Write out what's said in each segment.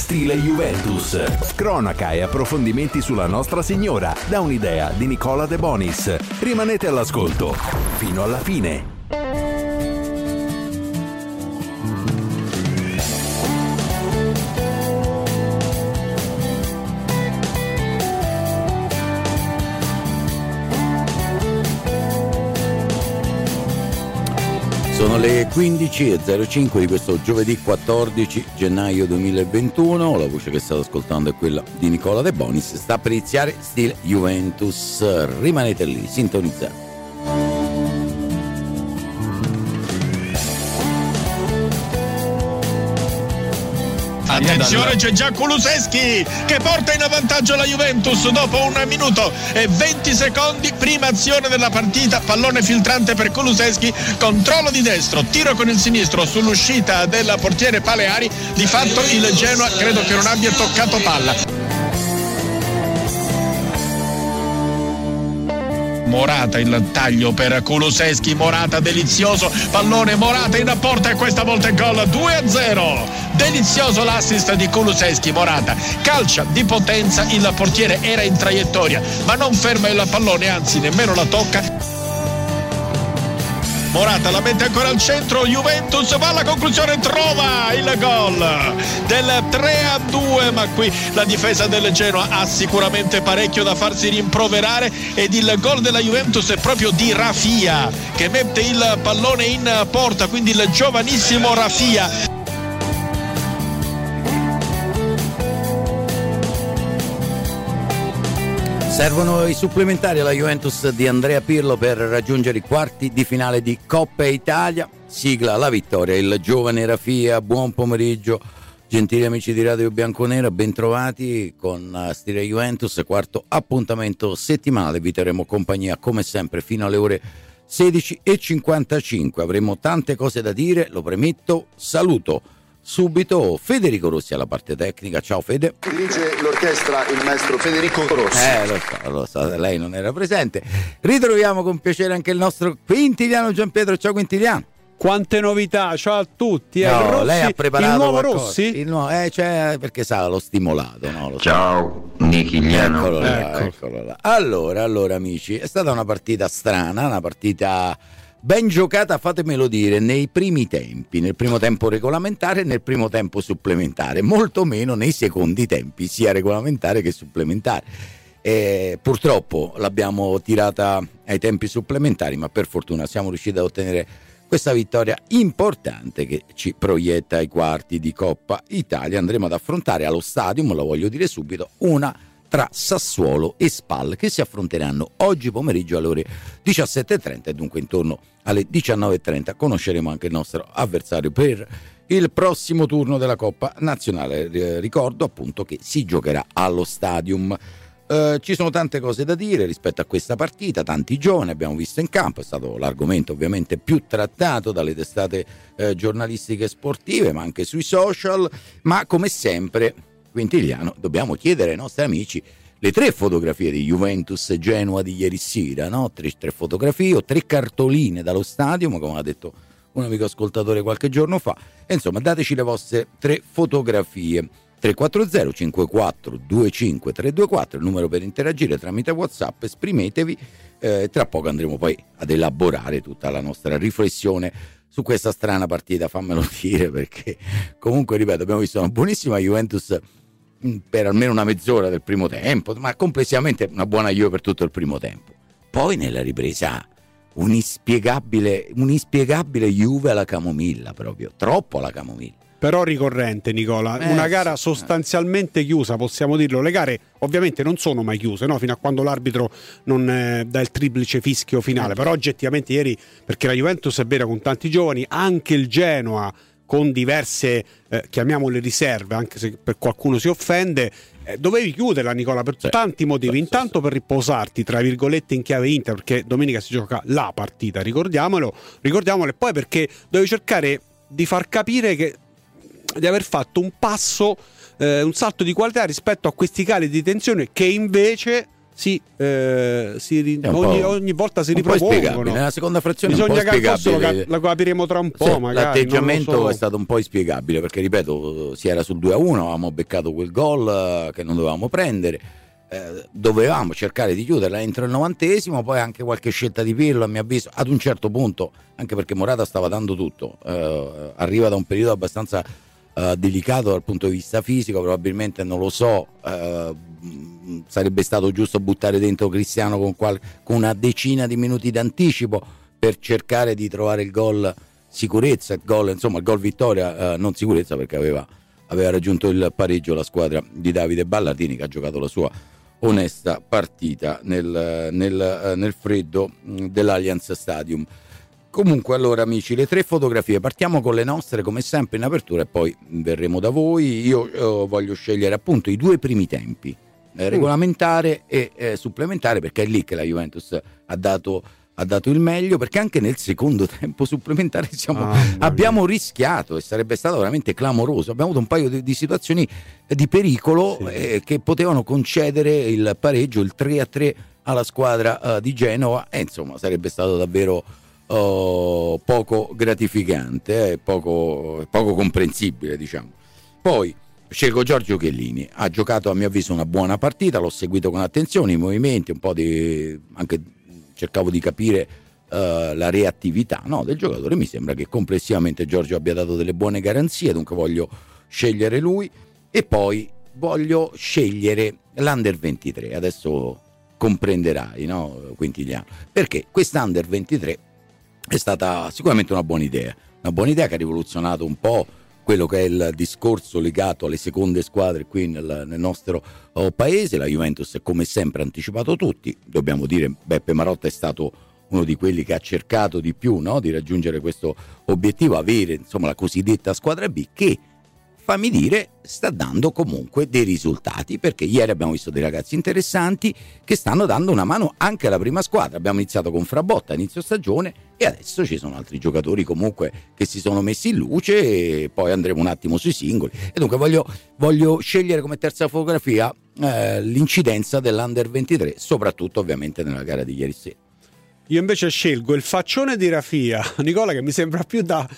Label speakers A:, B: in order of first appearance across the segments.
A: stile Juventus. Cronaca e approfondimenti sulla Nostra Signora, da un'idea di Nicola De Bonis. Rimanete all'ascolto fino alla fine.
B: Sono le 15.05 di questo giovedì 14 gennaio 2021. La voce che state ascoltando è quella di Nicola De Bonis. Sta per iniziare Stile Juventus. Rimanete lì, sintonizzati.
C: Attenzione, c'è già Kulusevski che porta in avvantaggio la Juventus dopo 1 minuto e 20 secondi, prima azione della partita, pallone filtrante per Kulusevski, controllo di destro, tiro con il sinistro sull'uscita del portiere Paleari. Di fatto il Genoa credo che non abbia toccato palla. Morata il taglio per Kulusevski, Morata delizioso, pallone Morata in porta e questa volta è gol, 2-0. Delizioso l'assist di Kulusevski, Morata calcia di potenza, il portiere era in traiettoria ma non ferma il pallone, anzi nemmeno la tocca. Morata la mette ancora al centro, Juventus va alla conclusione, trova il gol del 3-2, ma qui la difesa del Genoa ha sicuramente parecchio da farsi rimproverare ed il gol della Juventus è proprio di Rafia che mette il pallone in porta, quindi il giovanissimo Rafia.
B: Servono i supplementari alla Juventus di Andrea Pirlo per raggiungere i quarti di finale di Coppa Italia. Sigla la vittoria il giovane Rafia. Buon pomeriggio gentili amici di Radio Bianconera, bentrovati con Stile Juventus, quarto appuntamento settimanale. Vi terremo compagnia come sempre fino alle ore 16:55. Avremo tante cose da dire, lo premetto. Saluto subito Federico Rossi alla parte tecnica. Ciao Fede.
D: Dirige l'orchestra il maestro Federico Rossi.
B: Lo so, lei non era presente. Ritroviamo con piacere anche il nostro Quintiliano Gianpietro. Ciao Quintiliano.
E: Quante novità, ciao a tutti.
B: No,
E: Rossi,
B: lei ha preparato
E: il nuovo
B: qualcosa.
E: Rossi?
B: Perché sa, l'ho stimolato, no? Lo
F: ciao Nichigliano.
B: Eccolo là. Allora amici, è stata una partita strana, una partita ben giocata, fatemelo dire, nei primi tempi, nel primo tempo regolamentare e nel primo tempo supplementare, molto meno nei secondi tempi, sia regolamentare che supplementare. Purtroppo l'abbiamo tirata ai tempi supplementari, ma per fortuna siamo riusciti ad ottenere questa vittoria importante che ci proietta ai quarti di Coppa Italia. Andremo ad affrontare allo Stadium, lo voglio dire subito, una tra Sassuolo e Spal che si affronteranno oggi pomeriggio alle ore 17:30 e dunque intorno alle 19:30 conosceremo anche il nostro avversario per il prossimo turno della Coppa Nazionale. Ricordo appunto che si giocherà allo Stadium. Ci sono tante cose da dire rispetto a questa partita, tanti giovani abbiamo visto in campo, è stato l'argomento ovviamente più trattato dalle testate giornalistiche sportive ma anche sui social, ma come sempre Quintiliano dobbiamo chiedere ai nostri amici le 3 fotografie di Juventus Genoa di ieri sera, no? 3 fotografie o 3 cartoline dallo Stadium, come ha detto un amico ascoltatore qualche giorno fa, e insomma dateci le vostre 3 fotografie. 340 54 25 324 il numero per interagire tramite WhatsApp, esprimetevi, tra poco andremo poi ad elaborare tutta la nostra riflessione su questa strana partita, fammelo dire, perché comunque ripeto abbiamo visto una buonissima Juventus per almeno una mezz'ora del primo tempo, ma complessivamente una buona Juve per tutto il primo tempo. Poi nella ripresa un'inspiegabile Juve alla camomilla, proprio troppo alla camomilla.
E: Però ricorrente, Nicola, una gara sostanzialmente chiusa, possiamo dirlo. Le gare ovviamente non sono mai chiuse, no? Fino a quando l'arbitro non dà il triplice fischio finale. Però oggettivamente ieri, perché la Juventus è vera con tanti giovani, anche il Genoa con diverse, chiamiamole riserve, anche se per qualcuno si offende, dovevi chiuderla, Nicola, per tanti motivi. Intanto per riposarti, tra virgolette, in chiave Inter, perché domenica si gioca la partita, ricordiamolo, e poi perché dovevi cercare di far capire di aver fatto un passo, un salto di qualità rispetto a questi cali di tensione che invece ogni volta si ripropongono.
B: Nella seconda frazione
E: bisogna
B: un po' spiegabile.
E: La capiremo tra un po', magari.
B: L'atteggiamento è stato un po' inspiegabile, perché ripeto, si era sul 2-1, avevamo beccato quel gol che non dovevamo prendere, dovevamo cercare di chiuderla entro il 90esimo, poi anche qualche scelta di Pirlo, a mio avviso, ad un certo punto, anche perché Morata stava dando tutto, arriva da un periodo abbastanza delicato dal punto di vista fisico, probabilmente, non lo so, sarebbe stato giusto buttare dentro Cristiano con una decina di minuti d'anticipo per cercare di trovare il gol sicurezza, il gol vittoria, non sicurezza, perché aveva raggiunto il pareggio la squadra di Davide Ballardini, che ha giocato la sua onesta partita nel freddo dell'Allianz Stadium. Comunque, allora amici, le 3 fotografie, partiamo con le nostre come sempre in apertura e poi verremo da voi. Io voglio scegliere appunto i 2 primi tempi, regolamentare e supplementare, perché è lì che la Juventus ha dato il meglio, perché anche nel secondo tempo supplementare abbiamo rischiato, e sarebbe stato veramente clamoroso. Abbiamo avuto un paio di situazioni di pericolo, che potevano concedere il pareggio, il 3-3 alla squadra di Genova, e insomma sarebbe stato davvero poco gratificante, poco comprensibile, diciamo. Poi scelgo Giorgio Chiellini, ha giocato a mio avviso una buona partita, l'ho seguito con attenzione, i movimenti, un po' anche cercavo di capire la reattività del giocatore. Mi sembra che complessivamente Giorgio abbia dato delle buone garanzie, dunque voglio scegliere lui. E poi voglio scegliere l'Under 23, adesso comprenderai, Quintiliano, perché quest'Under 23 è stata sicuramente una buona idea che ha rivoluzionato un po' quello che è il discorso legato alle seconde squadre qui nel nostro paese. La Juventus, come sempre, ha anticipato tutti. Dobbiamo dire, Beppe Marotta è stato uno di quelli che ha cercato di più, di raggiungere questo obiettivo, avere la cosiddetta squadra B, che, fammi dire, sta dando comunque dei risultati, perché ieri abbiamo visto dei ragazzi interessanti che stanno dando una mano anche alla prima squadra. Abbiamo iniziato con Frabotta a inizio stagione e adesso ci sono altri giocatori comunque che si sono messi in luce, e poi andremo un attimo sui singoli. E dunque voglio scegliere come terza fotografia l'incidenza dell'Under 23, soprattutto ovviamente nella gara di ieri sera.
E: Io invece scelgo il faccione di Rafia, Nicola, che mi sembra più da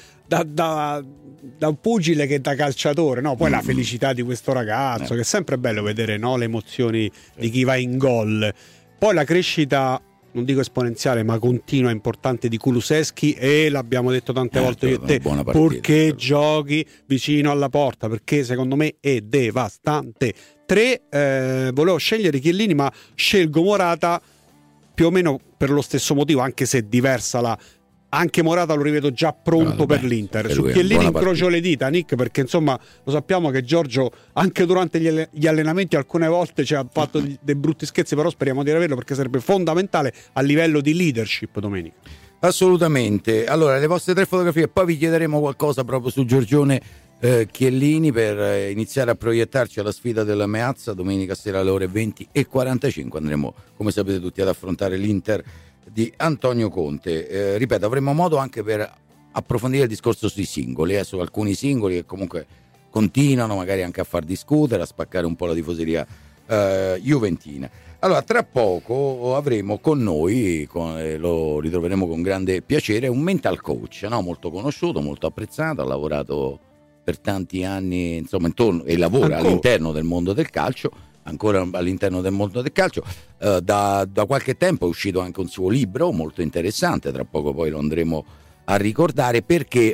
E: un pugile che da calciatore, poi la felicità di questo ragazzo, che è sempre bello vedere, le emozioni di chi va in gol. Poi la crescita, non dico esponenziale, ma continua, importante, di Kulusevski, e l'abbiamo detto tante volte io e te, purché giochi vicino alla porta, perché secondo me è devastante. 3, volevo scegliere Chiellini, ma scelgo Morata più o meno per lo stesso motivo, anche se è diversa anche Morata lo rivedo già pronto per l'Inter. Su Chiellini incrocio le dita, Nick, perché lo sappiamo che Giorgio anche durante gli allenamenti alcune volte ci ha fatto dei brutti scherzi, però speriamo di averlo, perché sarebbe fondamentale a livello di leadership domenica.
B: Assolutamente. Allora, le vostre 3 fotografie, poi vi chiederemo qualcosa proprio su Giorgione Chiellini, per iniziare a proiettarci alla sfida della Meazza domenica sera alle ore 20:45. Andremo, come sapete tutti, ad affrontare l'Inter di Antonio Conte. Ripeto, avremo modo anche per approfondire il discorso sui singoli, su alcuni singoli che comunque continuano magari anche a far discutere, a spaccare un po' la tifoseria juventina. Allora, tra poco avremo con noi, lo ritroveremo con grande piacere, un mental coach, molto conosciuto, molto apprezzato, ha lavorato per tanti anni intorno, e lavora all'interno del mondo del calcio, ancora all'interno del mondo del calcio. Da qualche tempo è uscito anche un suo libro molto interessante, tra poco poi lo andremo a ricordare, perché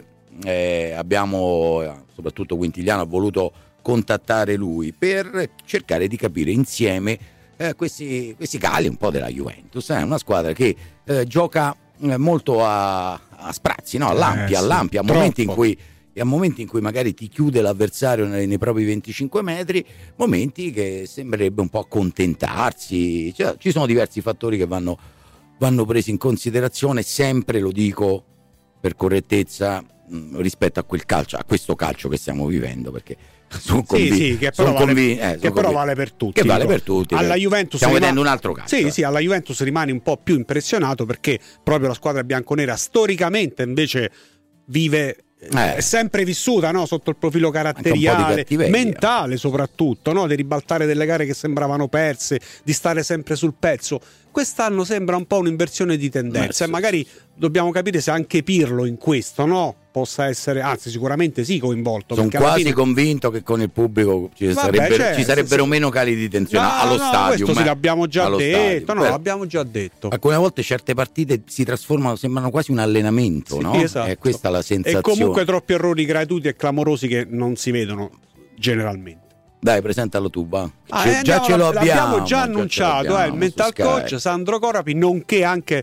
B: abbiamo, soprattutto Quintiliano, ha voluto contattare lui per cercare di capire insieme questi cali un po' della Juventus. È una squadra che gioca molto a sprazzi, all'ampia, a momenti in cui magari ti chiude l'avversario nei propri 25 metri, momenti che sembrerebbe un po' accontentarsi. Ci sono diversi fattori che vanno presi in considerazione, sempre, lo dico per correttezza, rispetto a questo calcio che stiamo vivendo, perché sono convinto che però vale per tutti. Che vale per tutti.
E: Alla Juventus
B: stiamo vedendo un altro calcio.
E: Sì, alla Juventus rimane un po' più impressionato, perché proprio la squadra bianconera storicamente invece vive è sempre vissuta, no? Sotto il profilo caratteriale, mentale soprattutto, no? Di ribaltare delle gare che sembravano perse, di stare sempre sul pezzo. Quest'anno sembra un po' un'inversione di tendenza e magari dobbiamo capire se anche Pirlo in questo, no? Possa essere, anzi sicuramente sì, coinvolto.
B: Sono quasi convinto che con il pubblico ci sarebbero meno cali di tensione allo stadio.
E: Questo l'abbiamo già detto, l'abbiamo già detto.
B: Alcune volte certe partite si trasformano, sembrano quasi un allenamento, no?
E: Esatto.
B: È questa la sensazione.
E: E comunque troppi errori gratuiti e clamorosi che non si vedono generalmente.
B: Dai, presentalo tu, va.
E: L'abbiamo già annunciato, il mental coach Sandro Corapi, nonché anche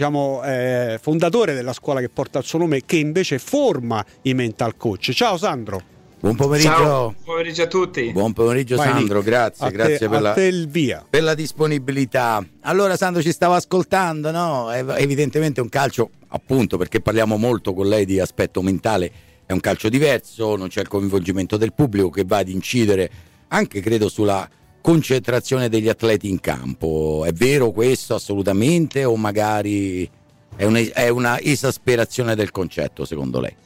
E: fondatore della scuola che porta il suo nome, che invece forma i mental coach. Ciao Sandro.
B: Buon pomeriggio.
G: Ciao, buon pomeriggio a tutti.
B: Buon pomeriggio. Vai, Sandro, grazie per la disponibilità. Allora Sandro ci stava ascoltando, no? Evidentemente un calcio, appunto, perché parliamo molto con lei di aspetto mentale, è un calcio diverso, non c'è il coinvolgimento del pubblico che va ad incidere anche, credo, sulla concentrazione degli atleti in campo. È vero questo assolutamente, o magari è una esasperazione del concetto, secondo lei?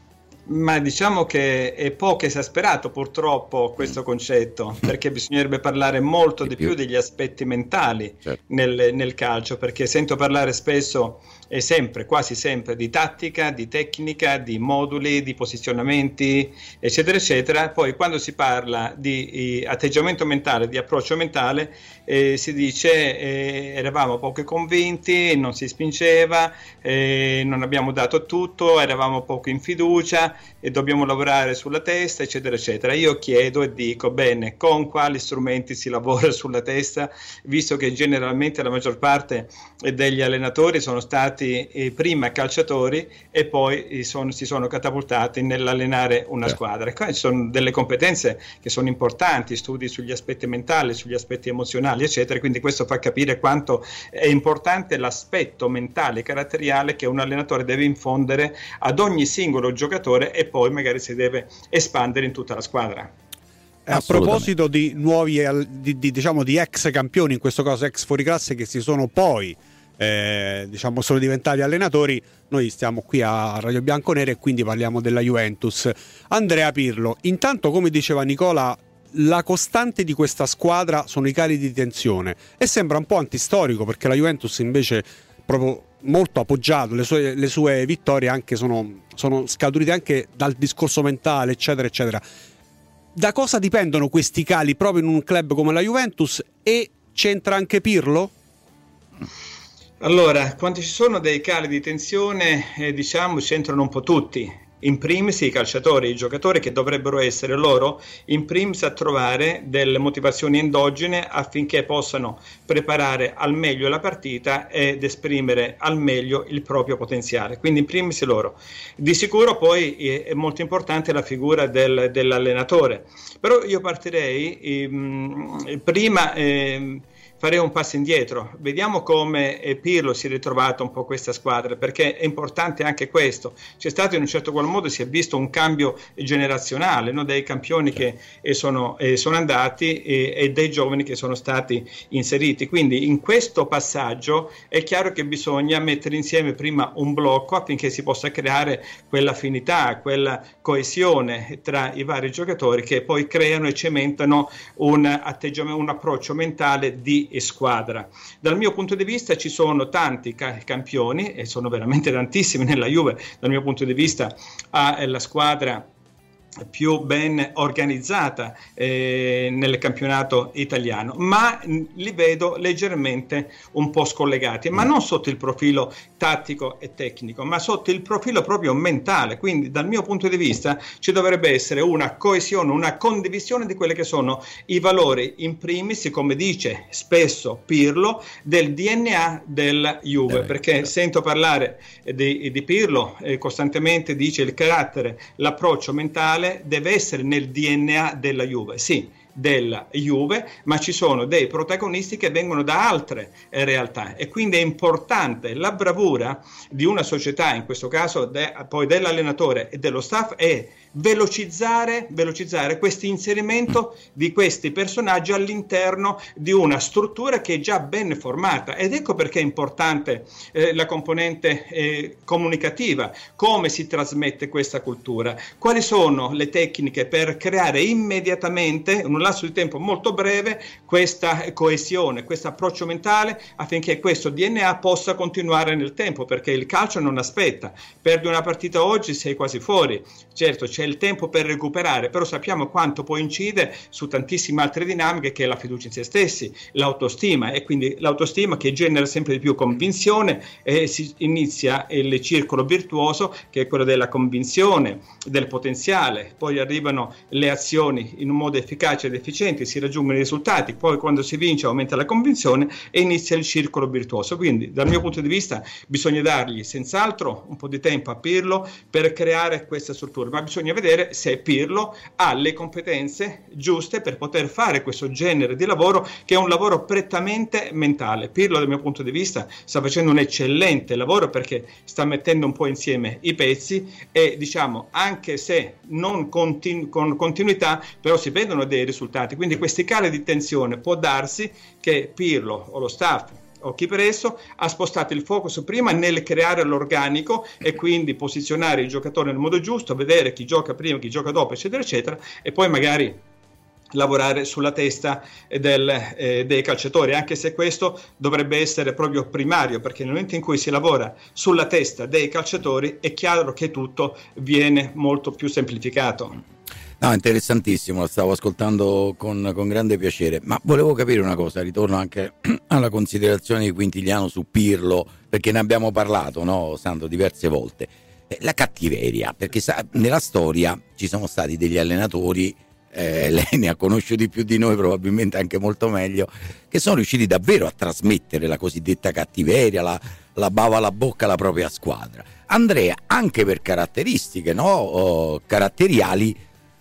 G: Ma diciamo che è poco esasperato purtroppo questo concetto, perché bisognerebbe parlare molto di più degli aspetti mentali, certo, nel calcio, perché sento parlare spesso e sempre, quasi sempre, di tattica, di tecnica, di moduli, di posizionamenti, eccetera, eccetera. Poi quando si parla di atteggiamento mentale, di approccio mentale, si dice eravamo poco convinti, non si spingeva, non abbiamo dato tutto, eravamo poco in fiducia e dobbiamo lavorare sulla testa, eccetera, eccetera. Io chiedo e dico, bene, con quali strumenti si lavora sulla testa, visto che generalmente la maggior parte degli allenatori sono stati prima calciatori e poi si sono catapultati nell'allenare una squadra. E qua ci sono delle competenze che sono importanti, studi sugli aspetti mentali, sugli aspetti emozionali, eccetera, quindi questo fa capire quanto è importante l'aspetto mentale e caratteriale che un allenatore deve infondere ad ogni singolo giocatore e poi magari si deve espandere in tutta la squadra.
E: A proposito di nuovi di ex campioni, in questo caso ex fuoriclasse, che si sono poi sono diventati allenatori, noi stiamo qui a Radio Bianconera e quindi parliamo della Juventus. Andrea Pirlo, intanto, come diceva Nicola, la costante di questa squadra sono i cali di tensione e sembra un po' antistorico, perché la Juventus invece proprio molto appoggiato, le sue vittorie anche sono scaturite anche dal discorso mentale, eccetera eccetera. Da cosa dipendono questi cali proprio in un club come la Juventus, e c'entra anche Pirlo?
G: Allora, quando ci sono dei cali di tensione, c'entrano un po' tutti. In primis i calciatori, i giocatori, che dovrebbero essere loro in primis a trovare delle motivazioni endogene affinché possano preparare al meglio la partita ed esprimere al meglio il proprio potenziale. quindi in primis loro. Di sicuro poi è molto importante la figura dell'allenatore, però io partirei prima farei un passo indietro, vediamo come Pirlo si è ritrovato un po' questa squadra, perché è importante anche questo. C'è stato, in un certo qual modo si è visto un cambio generazionale, no? Dei campioni che sono andati e dei giovani che sono stati inseriti, quindi in questo passaggio è chiaro che bisogna mettere insieme prima un blocco affinché si possa creare quell'affinità, quella coesione tra i vari giocatori che poi creano e cementano un atteggiamento, un approccio mentale di squadra. Dal mio punto di vista ci sono tanti campioni, e sono veramente tantissimi nella Juve. Dal mio punto di vista ha la squadra più ben organizzata nel campionato italiano, ma li vedo leggermente un po' scollegati, ma non sotto il profilo tattico e tecnico, ma sotto il profilo proprio mentale. Quindi dal mio punto di vista ci dovrebbe essere una coesione, una condivisione di quelli che sono i valori, in primis, come dice spesso Pirlo, del DNA della Juve, perché sento parlare di Pirlo, costantemente dice il carattere, l'approccio mentale deve essere nel DNA della Juve. Sì, della Juve, ma ci sono dei protagonisti che vengono da altre realtà, e quindi è importante la bravura di una società, in questo caso poi dell'allenatore e dello staff, è velocizzare questo inserimento di questi personaggi all'interno di una struttura che è già ben formata. Ed ecco perché è importante la componente comunicativa, come si trasmette questa cultura, quali sono le tecniche per creare immediatamente, in un lasso di tempo molto breve, questa coesione, questo approccio mentale, affinché questo DNA possa continuare nel tempo, perché il calcio non aspetta. Perdi una partita oggi, sei quasi fuori. Certo, c'è il tempo per recuperare, però sappiamo quanto poi incide su tantissime altre dinamiche, che è la fiducia in se stessi, l'autostima, e quindi l'autostima che genera sempre di più convinzione, e si inizia il circolo virtuoso, che è quello della convinzione, del potenziale, poi arrivano le azioni in un modo efficace ed efficiente, si raggiungono i risultati, poi quando si vince aumenta la convinzione e inizia il circolo virtuoso. Quindi dal mio punto di vista bisogna dargli senz'altro un po' di tempo a Pirlo per creare questa struttura, ma bisogna vedere se Pirlo ha le competenze giuste per poter fare questo genere di lavoro, che è un lavoro prettamente mentale. Pirlo, dal mio punto di vista, sta facendo un eccellente lavoro, perché sta mettendo un po' insieme i pezzi, e diciamo, anche se non con continuità, però si vedono dei risultati. Quindi questi cali di tensione può darsi che Pirlo o lo staff o chi presso ha spostato il focus prima nel creare l'organico, e quindi posizionare i giocatori nel modo giusto, vedere chi gioca prima, chi gioca dopo, eccetera eccetera, e poi magari lavorare sulla testa dei calciatori, anche se questo dovrebbe essere proprio primario, perché nel momento in cui si lavora sulla testa dei calciatori è chiaro che tutto viene molto più semplificato.
B: No, interessantissimo, lo stavo ascoltando con grande piacere, ma volevo capire una cosa, ritorno anche alla considerazione di Quintiliano su Pirlo, perché ne abbiamo parlato, no, Sandro, diverse volte. La cattiveria, perché nella storia ci sono stati degli allenatori, lei ne ha conosciuti più di noi, probabilmente anche molto meglio, che sono riusciti davvero a trasmettere la cosiddetta cattiveria, la bava alla bocca alla propria squadra. Andrea, anche per caratteristiche, no, caratteriali,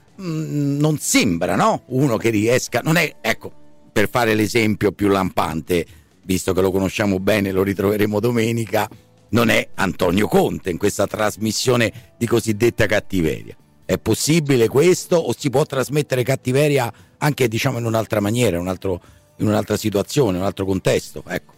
B: non sembra, no, uno che riesca, non è, ecco, per fare l'esempio più lampante, visto che lo conosciamo bene, lo ritroveremo domenica, non è Antonio Conte in questa trasmissione di cosiddetta cattiveria. È possibile questo, o si può trasmettere cattiveria anche, diciamo, in un'altra maniera, in un'altra situazione, in un altro contesto? Ecco.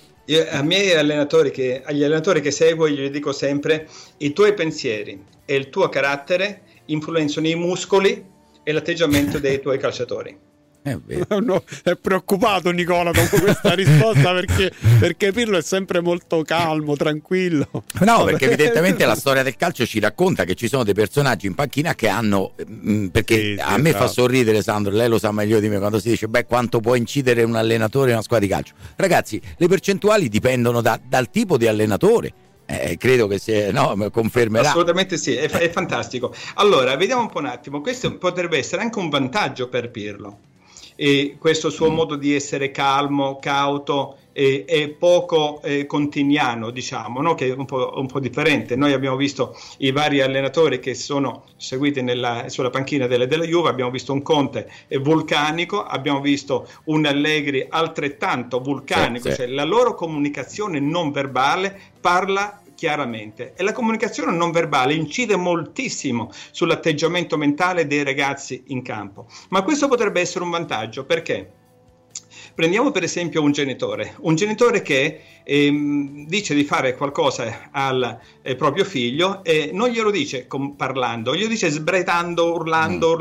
G: Agli allenatori che seguo io gli dico sempre: i tuoi pensieri e il tuo carattere influenzano i muscoli e l'atteggiamento dei tuoi calciatori.
E: No, è preoccupato Nicola dopo questa risposta, perché Pirlo è sempre molto calmo, tranquillo.
B: No, perché evidentemente la storia del calcio ci racconta che ci sono dei personaggi in panchina che hanno, perché a me fa sorridere, Sandro, lei lo sa meglio di me, quando si dice quanto può incidere un allenatore in una squadra di calcio. Ragazzi, le percentuali dipendono dal tipo di allenatore. Credo che confermerà.
G: Assolutamente sì, è fantastico. Allora, vediamo un attimo, questo potrebbe essere anche un vantaggio per Pirlo, e questo suo modo di essere calmo, cauto e poco continiano, diciamo, no? Che è un po' differente. Noi abbiamo visto i vari allenatori che sono seguiti sulla panchina della Juve, abbiamo visto un Conte vulcanico, abbiamo visto un Allegri altrettanto vulcanico, sì. Cioè la loro comunicazione non verbale parla chiaramente, e la comunicazione non verbale incide moltissimo sull'atteggiamento mentale dei ragazzi in campo. Ma questo potrebbe essere un vantaggio, perché prendiamo per esempio un genitore che dice di fare qualcosa al proprio figlio e non glielo dice parlando, glielo dice sbraitando, urlando.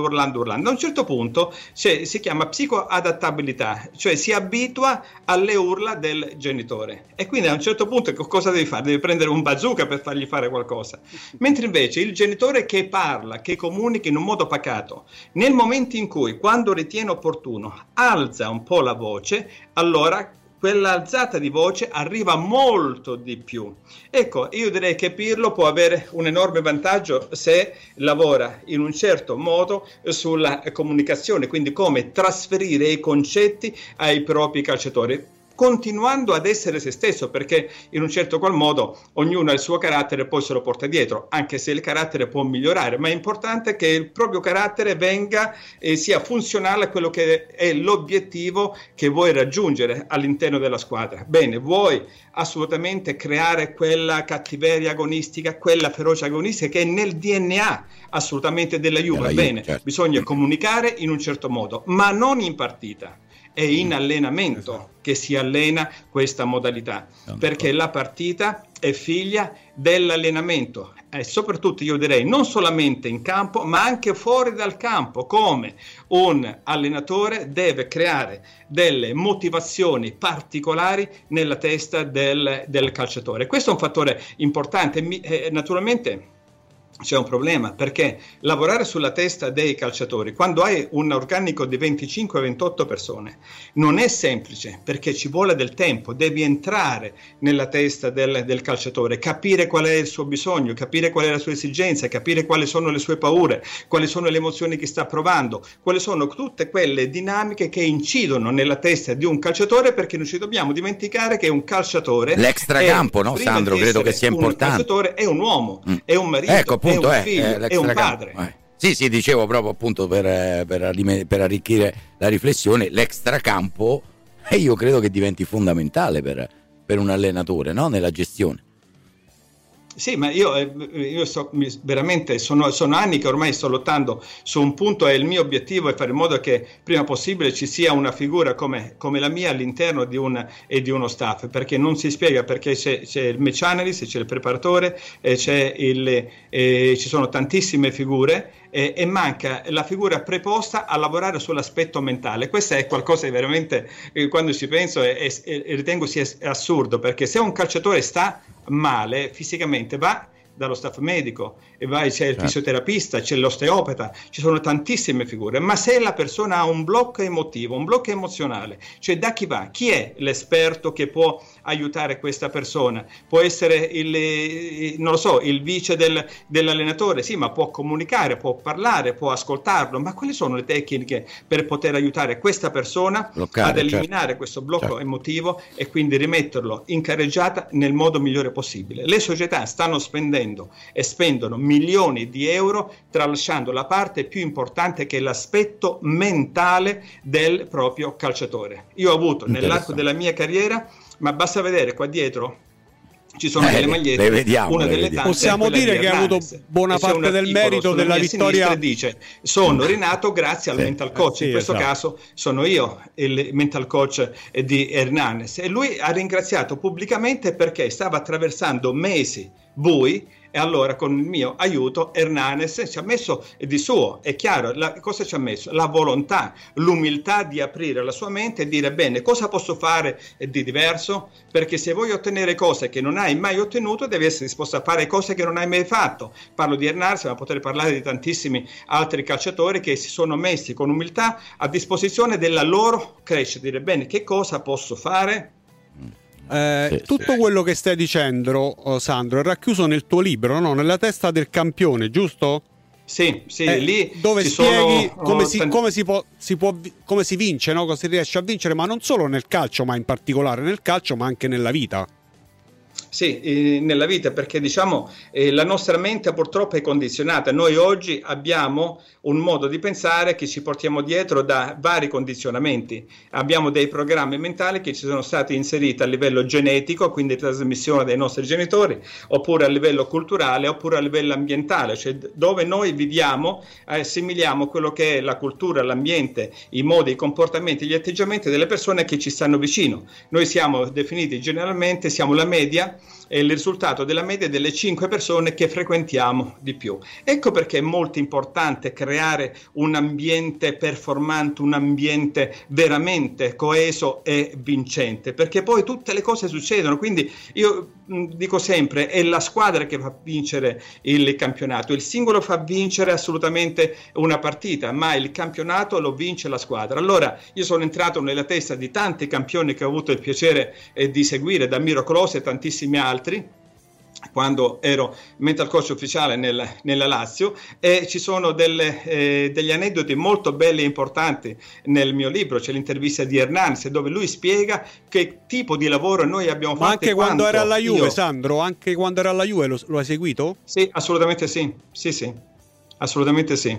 G: A un certo punto si chiama psicoadattabilità, cioè si abitua alle urla del genitore, e quindi a un certo punto cosa devi fare? Devi prendere un bazooka per fargli fare qualcosa. Mentre invece il genitore che parla, che comunica in un modo pacato, nel momento in cui, quando ritiene opportuno, alza un po' la voce, allora quell'alzata di voce arriva molto di più. Ecco, io direi che Pirlo può avere un enorme vantaggio se lavora in un certo modo sulla comunicazione, quindi come trasferire i concetti ai propri calciatori. continuando ad essere se stesso, perché in un certo qual modo ognuno ha il suo carattere e poi se lo porta dietro, anche se il carattere può migliorare, ma è importante che il proprio carattere venga e sia funzionale a quello che è l'obiettivo che vuoi raggiungere all'interno della squadra. Bene, vuoi assolutamente creare quella cattiveria agonistica, quella ferocia agonistica che è nel DNA assolutamente della Juve. Bene, certo. Bisogna comunicare in un certo modo, ma non in partita. È in allenamento che si allena questa modalità, perché la partita è figlia dell'allenamento e soprattutto io direi non solamente in campo ma anche fuori dal campo, come un allenatore deve creare delle motivazioni particolari nella testa del calciatore. Questo è un fattore importante. Naturalmente c'è un problema, perché lavorare sulla testa dei calciatori quando hai un organico di 25-28 persone non è semplice, perché ci vuole del tempo, devi entrare nella testa del calciatore, capire qual è il suo bisogno, capire qual è la sua esigenza, capire quali sono le sue paure, quali sono le emozioni che sta provando, quali sono tutte quelle dinamiche che incidono nella testa di un calciatore, perché non ci dobbiamo dimenticare che un calciatore
B: l'extracampo, no Sandro, credo che sia importante.
G: Un calciatore è un uomo, è un marito,
B: ecco, appunto,
G: è un figlio, è un padre.
B: Sì, dicevo proprio appunto per arricchire la riflessione, l'extracampo io credo che diventi fondamentale per un allenatore, no? Nella gestione.
G: Sì, ma io veramente sono anni che ormai sto lottando su un punto, e il mio obiettivo è fare in modo che prima possibile ci sia una figura come la mia all'interno di uno staff, perché non si spiega perché c'è il match analyst, c'è il preparatore, ci sono tantissime figure e manca la figura preposta a lavorare sull'aspetto mentale. Questo è qualcosa che veramente, quando ci penso, ritengo sia assurdo, perché se un calciatore sta male fisicamente va dallo staff medico e c'è il fisioterapista, c'è l'osteopata, ci sono tantissime figure, ma se la persona ha un blocco emotivo, un blocco emozionale, cioè da chi va? Chi è l'esperto che può aiutare questa persona? Può essere il vice dell'allenatore, sì, ma può comunicare, può parlare, può ascoltarlo, ma quali sono le tecniche per poter aiutare questa persona ad eliminare questo blocco emotivo e quindi rimetterlo in carreggiata nel modo migliore possibile? Le società stanno spendendo e spendono milioni di euro tralasciando la parte più importante, che è l'aspetto mentale del proprio calciatore. Io ho avuto nell'arco della mia carriera, ma basta vedere qua dietro ci sono delle magliette, una delle tante
E: possiamo dire che ha avuto buona parte del merito della vittoria.
G: Dice: sono rinato grazie al mental coach, in questo caso sono io il mental coach di Hernanes, e lui ha ringraziato pubblicamente perché stava attraversando mesi bui, e allora con il mio aiuto Hernanes ci ha messo di suo, è chiaro, cosa ci ha messo? La volontà, l'umiltà di aprire la sua mente e dire: bene, cosa posso fare di diverso? Perché se vuoi ottenere cose che non hai mai ottenuto, devi essere disposto a fare cose che non hai mai fatto. Parlo di Hernanes, ma potrei parlare di tantissimi altri calciatori che si sono messi con umiltà a disposizione della loro crescita, dire: bene, che cosa posso fare?
E: Tutto quello che stai dicendo, Sandro, è racchiuso nel tuo libro, no? Nella testa del campione, giusto?
G: Sì, lì
E: dove spieghi come si vince, no? Come si riesce a vincere, ma non solo nel calcio, ma in particolare nel calcio, ma anche nella vita.
G: Sì, nella vita, perché diciamo la nostra mente purtroppo è condizionata. Noi oggi abbiamo un modo di pensare che ci portiamo dietro da vari condizionamenti. Abbiamo dei programmi mentali che ci sono stati inseriti a livello genetico, quindi trasmissione dai nostri genitori, oppure a livello culturale, oppure a livello ambientale, cioè dove noi viviamo assimiliamo quello che è la cultura, l'ambiente, i modi, i comportamenti, gli atteggiamenti delle persone che ci stanno vicino. Noi siamo definiti generalmente, siamo la media, è il risultato della media delle 5 persone che frequentiamo di più. Ecco perché è molto importante creare un ambiente performante, un ambiente veramente coeso e vincente, perché poi tutte le cose succedono. Quindi io dico sempre, è la squadra che fa vincere il campionato, il singolo fa vincere assolutamente una partita, ma il campionato lo vince la squadra. Allora io sono entrato nella testa di tanti campioni che ho avuto il piacere di seguire, da Miro Klose e tantissimi altri, quando ero mental coach ufficiale nella Lazio, e ci sono degli aneddoti molto belli e importanti nel mio libro. C'è l'intervista di Hernanes dove lui spiega che tipo di lavoro noi abbiamo fatto.
E: Ma anche quando era alla Juve, Sandro, anche quando era alla Juve lo hai seguito?
G: Sì, assolutamente sì, assolutamente sì.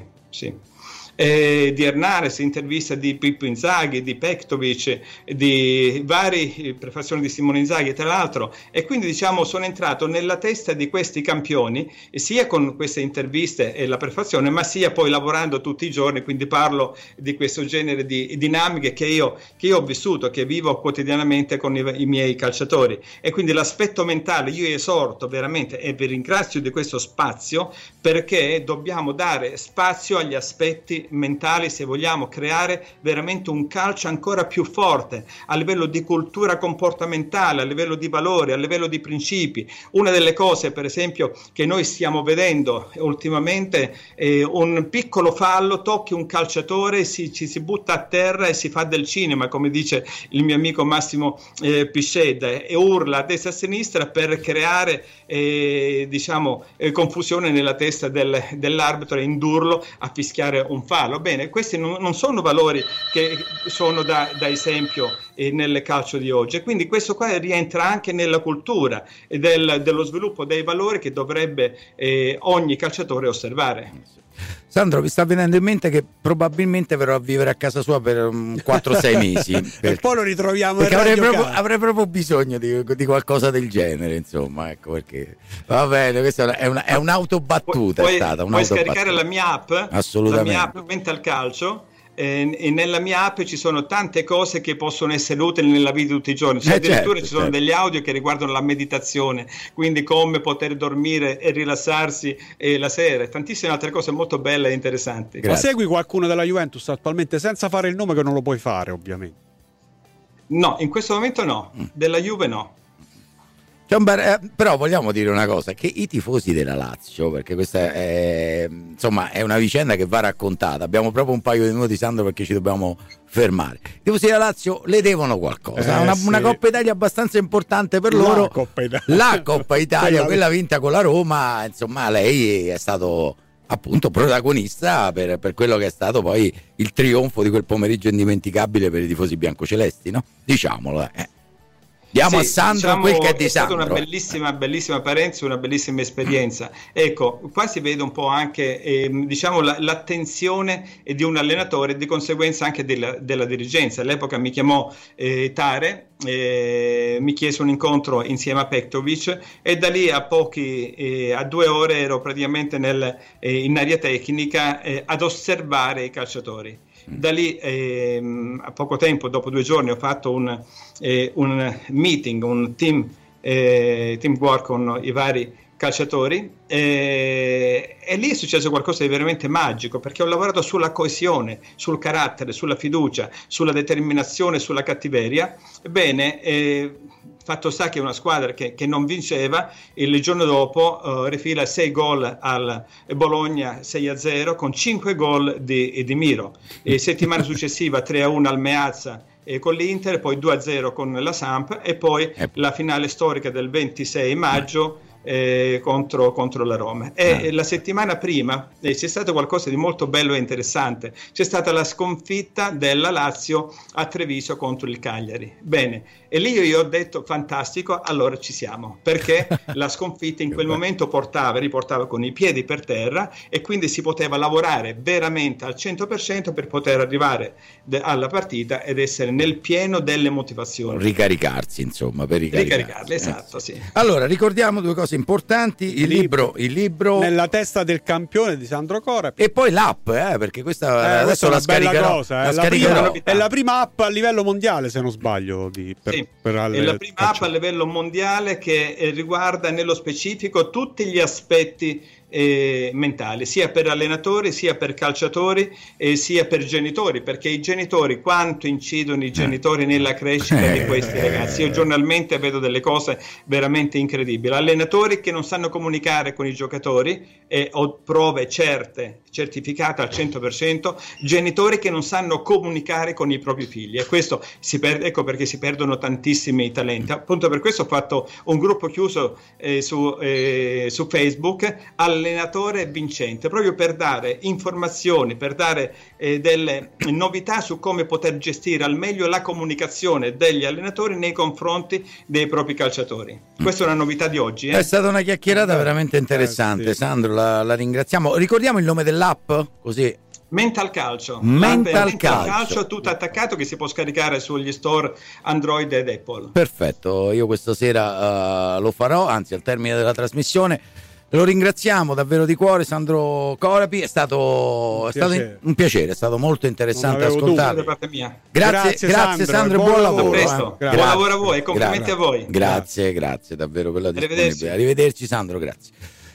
G: Di Hernanes, intervista di Pippo Inzaghi, di Pektovic, di vari prefazioni di Simone Inzaghi tra l'altro, e quindi diciamo sono entrato nella testa di questi campioni sia con queste interviste e la prefazione, ma sia poi lavorando tutti i giorni, quindi parlo di questo genere di dinamiche che io ho vissuto, che vivo quotidianamente con i miei calciatori. E quindi l'aspetto mentale io esorto veramente, e vi ringrazio di questo spazio, perché dobbiamo dare spazio agli aspetti mentali se vogliamo creare veramente un calcio ancora più forte a livello di cultura comportamentale, a livello di valori, a livello di principi. Una delle cose per esempio che noi stiamo vedendo ultimamente è un piccolo fallo, tocchi un calciatore, ci si butta a terra e si fa del cinema, come dice il mio amico Massimo Piscedda, e urla a destra e a sinistra per creare confusione nella testa dell'arbitro e indurlo a fischiare un fallo. Bene, questi non sono valori che sono da esempio nel calcio di oggi, e quindi questo qua rientra anche nella cultura dello sviluppo dei valori che dovrebbe ogni calciatore osservare.
B: Sandro, mi sta venendo in mente che probabilmente verrò a vivere a casa sua per 4-6 mesi
E: e poi lo ritroviamo,
B: perché avrei proprio bisogno di qualcosa del genere, insomma, ecco perché. Va bene, questa è un'autobattuta. Puoi
G: scaricare la mia app,
B: assolutamente,
G: la mia app Mental Calcio. E nella mia app ci sono tante cose che possono essere utili nella vita di tutti i giorni, addirittura ci sono degli audio che riguardano la meditazione, quindi come poter dormire e rilassarsi la sera, e tantissime altre cose molto belle e interessanti.
E: Ma segui qualcuno della Juventus attualmente, senza fare il nome, che non lo puoi fare ovviamente?
G: No, in questo momento no, della Juve no.
B: Però vogliamo dire una cosa, che i tifosi della Lazio, perché questa è una vicenda che va raccontata, abbiamo proprio un paio di minuti, Sandro, perché ci dobbiamo fermare. I tifosi della Lazio le devono qualcosa, una Coppa Italia abbastanza importante per loro, la Coppa Italia, quella vinta con la Roma, insomma lei è stato appunto protagonista per quello che è stato poi il trionfo di quel pomeriggio indimenticabile per i tifosi biancocelesti, no? Diciamolo, Diamo a Sandro quel che è di Sandro.
G: È stata una bellissima parenza, una bellissima esperienza. Ecco, qua si vede un po' anche l'attenzione di un allenatore e di conseguenza anche della dirigenza. All'epoca mi chiamò Tare, mi chiese un incontro insieme a Pektovic, e da lì a 2 ore ero praticamente in area tecnica ad osservare i calciatori. Da lì a poco tempo, dopo 2 giorni, ho fatto un meeting, un teamwork con i vari calciatori, e lì è successo qualcosa di veramente magico, perché ho lavorato sulla coesione, sul carattere, sulla fiducia, sulla determinazione, sulla cattiveria. Ebbene, fatto sta che una squadra che non vinceva, il giorno dopo rifila 6 gol al Bologna, 6-0, con 5 gol di Miro. Settimana successiva 3-1 al Meazza con l'Inter, poi 2-0 con la Samp, e poi la finale storica del 26 maggio contro la Roma. E la settimana prima c'è stato qualcosa di molto bello e interessante. C'è stata la sconfitta della Lazio a Treviso contro il Cagliari. Bene, e lì io ho detto fantastico, allora ci siamo, perché la sconfitta in quel momento riportava con i piedi per terra, e quindi si poteva lavorare veramente al 100% per poter arrivare alla partita ed essere nel pieno delle motivazioni.
B: Ricaricarsi, insomma, per ricaricarsi.
G: Esatto, sì.
B: Allora, ricordiamo 2 cose importanti: il libro
E: Nella testa del campione di Sandro Cora,
B: e poi l'app, perché questa adesso la scaricherò.
E: È la prima app a livello mondiale, se non sbaglio,
G: è la prima app a livello mondiale che riguarda nello specifico tutti gli aspetti mentali, sia per allenatori, sia per calciatori e sia per genitori, perché i genitori, quanto incidono i genitori nella crescita di questi ragazzi? Io giornalmente vedo delle cose veramente incredibili, allenatori che non sanno comunicare con i giocatori e ho prove certe, certificate al 100%, genitori che non sanno comunicare con i propri figli, e questo ecco perché si perdono tantissimi talenti. Appunto per questo ho fatto un gruppo chiuso su Facebook, allenatore vincente, proprio per dare informazioni, per dare delle novità su come poter gestire al meglio la comunicazione degli allenatori nei confronti dei propri calciatori. Questa è una novità di oggi.
B: È stata una chiacchierata veramente interessante,
E: sì.
B: Sandro, la ringraziamo. Ricordiamo il nome dell'app, così.
G: Mental Calcio,
B: Mental Calcio,
G: tutto attaccato, che si può scaricare sugli store Android ed Apple.
B: Perfetto, io questa sera lo farò, anzi al termine della trasmissione. Lo ringraziamo davvero di cuore, Sandro Corapi, è stato un piacere, è stato molto interessante ascoltarlo. Grazie Sandro, buon lavoro.
G: A presto. Buon lavoro a voi e complimenti a voi.
B: Grazie davvero per la disponibilità. Arrivederci Sandro, grazie.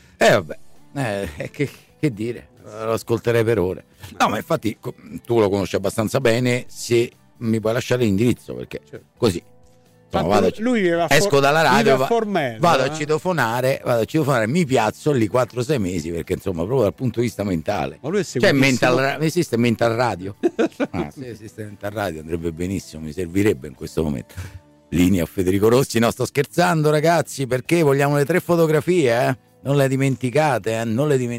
B: Che dire, lo ascolterei per ore. No, ma infatti tu lo conosci abbastanza bene, se mi puoi lasciare l'indirizzo, perché così esco dalla radio, vado a citofonare, mi piazzo lì 4-6 mesi, perché insomma proprio dal punto di vista mentale.
E: Ma lui è
B: esiste Mental Radio? Se esiste Mental Radio andrebbe benissimo, mi servirebbe in questo momento. Linea Federico Rossi, no, sto scherzando ragazzi, perché vogliamo le 3 fotografie, non le dimenticate, e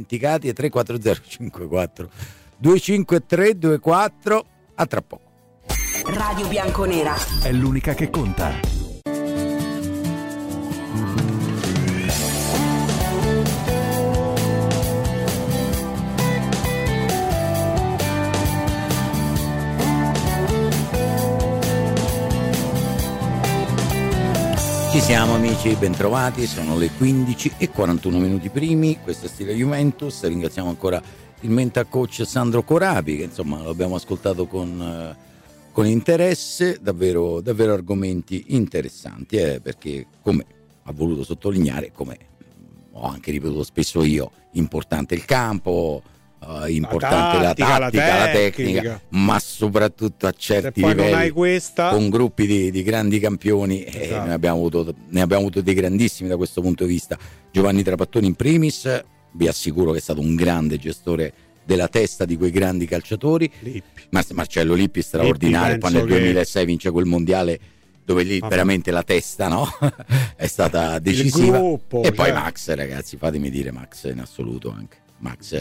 B: 34054 25324. A tra poco.
H: Radio Bianconera
A: è l'unica che conta.
B: Ci siamo amici, bentrovati, sono le 15:41 primi, questo è Stile Juventus. Ringraziamo ancora il mental coach Sandro Corapi, che insomma lo abbiamo ascoltato con interesse, davvero argomenti interessanti, perché, come ha voluto sottolineare, come ho anche ripetuto spesso io, importante il campo, importante la tattica, la tecnica, ma soprattutto a certi livelli,
E: non hai questa,
B: con gruppi di grandi campioni,
E: esatto.
B: ne abbiamo avuto dei grandissimi da questo punto di vista. Giovanni Trapattoni in primis, vi assicuro che è stato un grande gestore della testa di quei grandi calciatori. Marcello Lippi straordinario, poi nel 2006 vince quel mondiale dove lì veramente la testa, no? È stata decisiva. Gruppo, e poi Max, ragazzi, fatemi dire, Max in assoluto anche. Max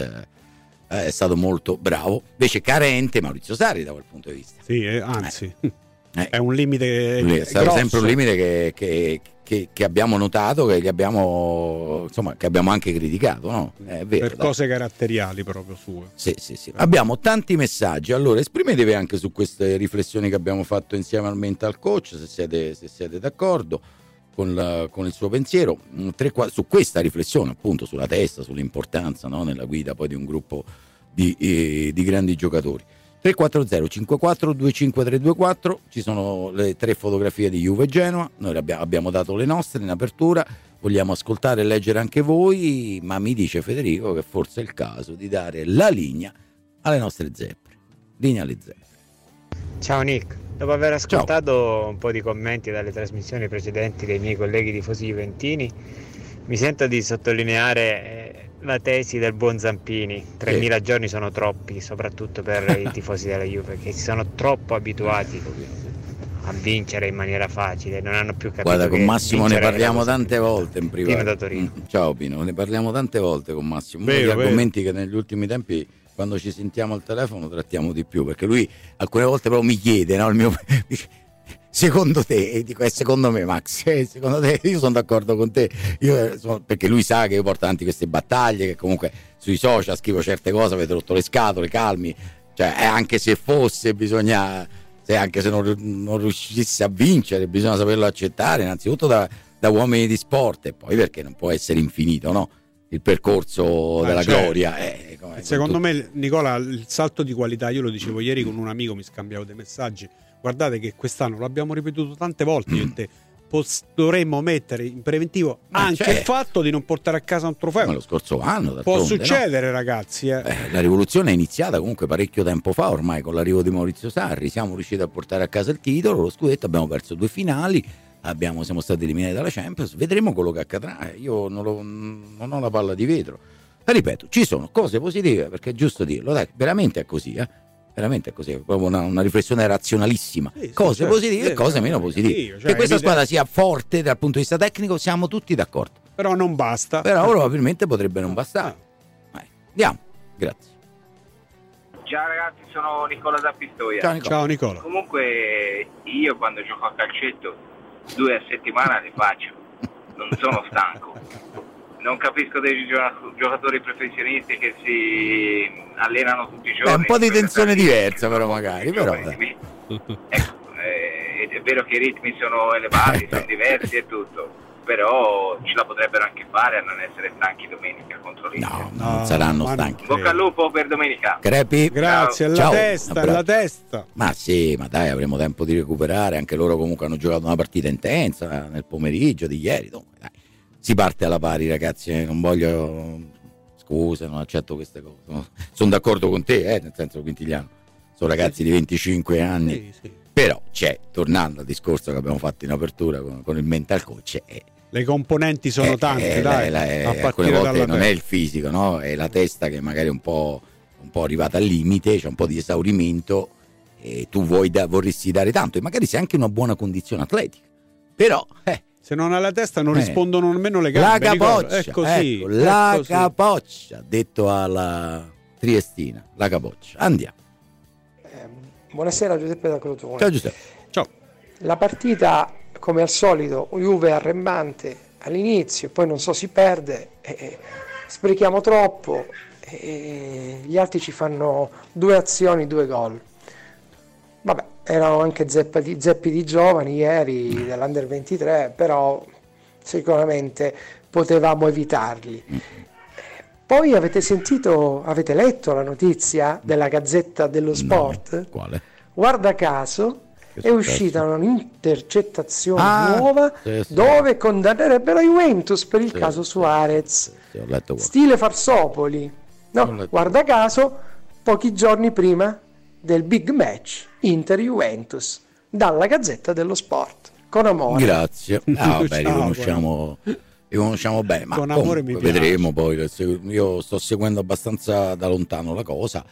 B: è stato molto bravo, invece carente Maurizio Sarri da quel punto di vista.
E: Sì, anzi, è un limite.
B: È stato sempre un limite che abbiamo notato, che abbiamo anche criticato, no? È vero,
E: per cose caratteriali proprio sue.
B: Sì. Abbiamo tanti messaggi, allora esprimetevi anche su queste riflessioni che abbiamo fatto insieme al mental coach, se siete d'accordo con il suo pensiero, su questa riflessione appunto sulla testa, sull'importanza, no? Nella guida poi di un gruppo di grandi giocatori. 340 54 25324, ci sono le 3 fotografie di Juve Genoa, noi abbiamo dato le nostre in apertura, vogliamo ascoltare e leggere anche voi, ma mi dice Federico che forse è il caso di dare la linea alle nostre zeppe. Linea alle zeppe.
I: Ciao Nick, dopo aver ascoltato un po' di commenti dalle trasmissioni precedenti dei miei colleghi tifosi juventini, mi sento di sottolineare la tesi del buon Zampini. 3.000 giorni sono troppi, soprattutto per i tifosi della Juve, che si sono troppo abituati a vincere in maniera facile, non hanno più capito.
B: Guarda, con Massimo ne parliamo tante volte in privato.
I: Pino da Torino.
B: Ciao Pino, ne parliamo tante volte con Massimo. Uno degli argomenti che negli ultimi tempi, quando ci sentiamo al telefono, trattiamo di più, perché lui alcune volte proprio mi chiede, no, secondo te, e dico secondo me Max, secondo te, io sono d'accordo con te, perché lui sa che io porto avanti queste battaglie, che comunque sui social scrivo certe cose, avete rotto le scatole, calmi, cioè anche se fosse anche se non riuscisse a vincere, bisogna saperlo accettare, innanzitutto da uomini di sport, e poi perché non può essere infinito, no? Il percorso della gloria.
E: Secondo me, Nicola, il salto di qualità, io lo dicevo ieri con un amico, mi scambiavo dei messaggi. Guardate che quest'anno lo abbiamo ripetuto tante volte io e te, dovremmo mettere in preventivo anche il fatto di non portare a casa un trofeo.
B: Ma lo scorso anno
E: può succedere, no? Ragazzi.
B: La rivoluzione è iniziata comunque parecchio tempo fa ormai, con l'arrivo di Maurizio Sarri. Siamo riusciti a portare a casa il titolo, lo scudetto, abbiamo perso 2 finali, siamo stati eliminati dalla Champions. Vedremo quello che accadrà. Io non ho la palla di vetro. Ma ripeto, ci sono cose positive, perché è giusto dirlo, dai, veramente è così, veramente è così, è proprio una riflessione razionalissima. Cose positive e cose meno positive. Che questa squadra sia forte dal punto di vista tecnico siamo tutti d'accordo.
E: Però non basta.
B: Però probabilmente potrebbe non bastare. Andiamo, grazie.
J: Ciao ragazzi, sono Nicola da Pistoia.
E: Ciao Nicola.
J: Comunque io quando gioco a calcetto 2 a settimana le faccio, non sono stanco. Non capisco dei giocatori professionisti che si allenano tutti i giorni.
B: È un po' di tensione diversa però magari. Però,
J: ecco, è vero che i ritmi sono elevati, sono diversi e tutto, però ce la potrebbero anche fare a non essere stanchi domenica contro l'Inter.
B: No, non saranno stanchi.
J: Bocca al lupo per domenica.
B: Crepi.
E: Grazie, alla testa.
B: Ma sì, ma dai, avremo tempo di recuperare. Anche loro comunque hanno giocato una partita intensa nel pomeriggio di ieri. Dunque, dai. Si parte alla pari, ragazzi, non voglio, scusa, non accetto queste cose, sono d'accordo con te, nel senso, Quintigliano, sono ragazzi di 25 anni, sì. Però c'è, tornando al discorso che abbiamo fatto in apertura con il mental coach,
E: le componenti sono tante, dai, a
B: alcune volte non è il fisico, no? È la testa che magari è un po' arrivata al limite, c'è un po' di esaurimento e tu vorresti dare tanto e magari sei anche in una buona condizione atletica, però
E: se non ha la testa non rispondono nemmeno le gambe.
B: La capoccia,
E: è così,
B: ecco, la capoccia, detto alla triestina, la capoccia. Andiamo.
K: Buonasera Giuseppe da Crotone.
B: Ciao Giuseppe.
E: Ciao.
K: La partita, come al solito, Juve arrembante all'inizio, poi non so si perde, sprechiamo troppo, gli altri ci fanno 2 azioni, 2 gol. Vabbè, erano anche zeppi di giovani ieri dell'Under 23, però sicuramente potevamo evitarli. Poi avete letto la notizia della Gazzetta dello Sport?
B: No. Quale?
K: Guarda caso, è uscita un'intercettazione nuova dove condannerebbe la Juventus per il caso Suarez. Stile Farsopoli. No, guarda caso, pochi giorni prima del big match Inter-Juventus dalla Gazzetta dello Sport, con amore.
B: Grazie. Vabbè, li conosciamo bene, ma
E: con amore mi
B: vedremo poi. Io sto seguendo abbastanza da lontano la cosa,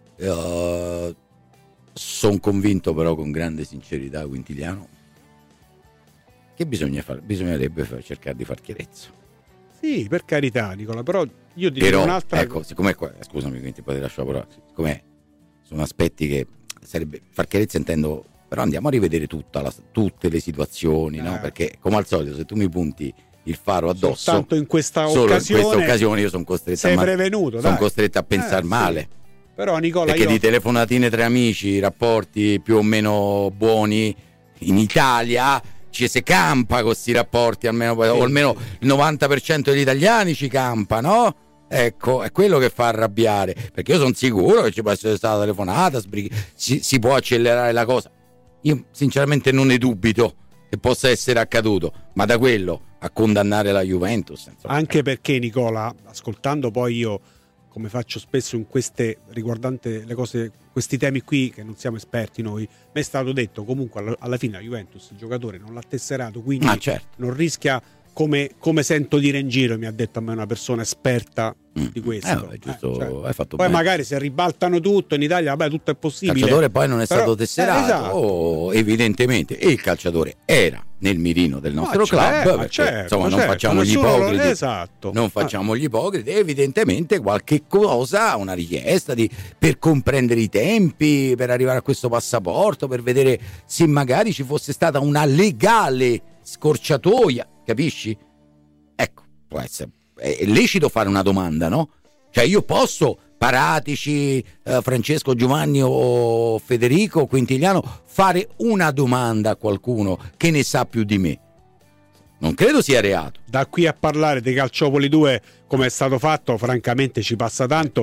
B: sono convinto però con grande sincerità, Quintiliano, che bisognerebbe cercare di far chiarezza.
E: Sì, per carità Nicola, però io direi un'altra
B: ecco, siccome scusami Quinti, poi ti lascio la parola, siccome sono aspetti che sarebbe far chiarezza, intendo, però andiamo a rivedere tutte le situazioni, no? Perché come al solito se tu mi punti il faro addosso,
E: soltanto in questa
B: occasione io sono costretto a pensare male.
E: Sì. Però Nicola,
B: perché di telefonatine tra amici, rapporti più o meno buoni in Italia ci si campa con questi rapporti, almeno, o almeno il 90% degli italiani ci campa, no? Ecco, è quello che fa arrabbiare, perché io sono sicuro che ci può essere stata telefonata, si può accelerare la cosa. Io sinceramente non ne dubito che possa essere accaduto, ma da quello a condannare la Juventus,
E: anche perché Nicola, ascoltando poi io, come faccio spesso in queste riguardante le cose, questi temi qui che non siamo esperti noi, mi è stato detto comunque alla fine la Juventus il giocatore non l'ha tesserato, quindi non rischia, come sento dire in giro, mi ha detto a me una persona esperta di questo.
B: Giusto, hai fatto
E: poi
B: bene.
E: Magari se ribaltano tutto in Italia, vabbè, tutto è possibile.
B: Il calciatore poi non è stato tesserato,
E: esatto.
B: Evidentemente, e il calciatore era nel mirino del nostro club, perché insomma non facciamo gli ipocriti, non facciamo gli ipocriti, evidentemente qualche cosa, una richiesta per comprendere i tempi, per arrivare a questo passaporto, per vedere se magari ci fosse stata una legale scorciatoia, capisci? Ecco, può essere, è lecito fare una domanda, no? Cioè io posso, Paratici, Francesco, Giovanni o Federico Quintiliano, fare una domanda a qualcuno che ne sa più di me. Non credo sia reato.
E: Da qui a parlare dei Calciopoli 2 come è stato fatto, francamente ci passa tanto.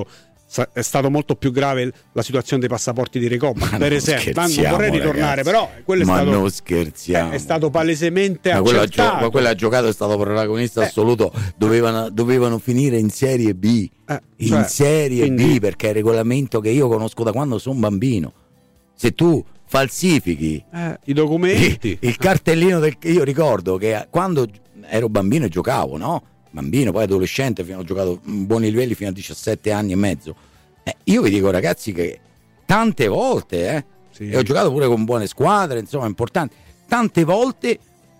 E: è stato molto più grave la situazione dei passaporti di Recoba, per esempio. Non vorrei ritornare,
B: ragazzi.
E: però quello è stato,
B: non scherziamo.
E: È stato palesemente accertato.
B: Ma quello ha giocato, è stato protagonista assoluto. Dovevano finire in Serie B. In Serie B, perché è il regolamento che io conosco da quando sono bambino. Se tu falsifichi
E: i documenti,
B: il cartellino io ricordo che quando ero bambino e giocavo, no? Bambino, poi adolescente, ho giocato buoni livelli fino a 17 anni e mezzo. Io vi dico, ragazzi, che tante volte e ho giocato pure con buone squadre, insomma, importanti. Tante volte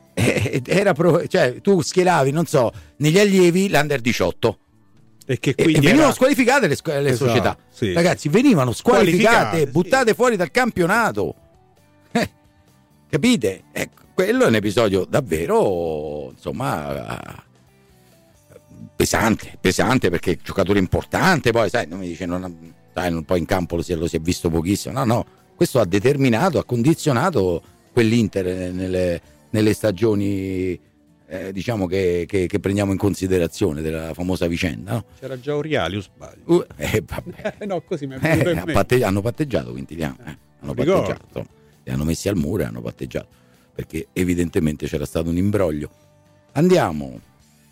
B: cioè tu schieravi, non so, negli allievi l'Under 18
E: e
B: venivano squalificate le società.
E: Sì.
B: Ragazzi, venivano squalificate, buttate fuori dal campionato. Capite? Quello è un episodio davvero, insomma, pesante, perché giocatore importante, poi sai, non mi dice poi in campo lo si è visto pochissimo. No, questo ha condizionato quell'Inter nelle stagioni diciamo che prendiamo in considerazione della famosa vicenda, no?
E: C'era già Oriali, o sbaglio?
B: Vabbè.
E: No, così mi è venuto in mente.
B: Hanno patteggiato Quintiliano, hanno patteggiato, li hanno messi al muro e hanno patteggiato, perché evidentemente c'era stato un imbroglio. Andiamo.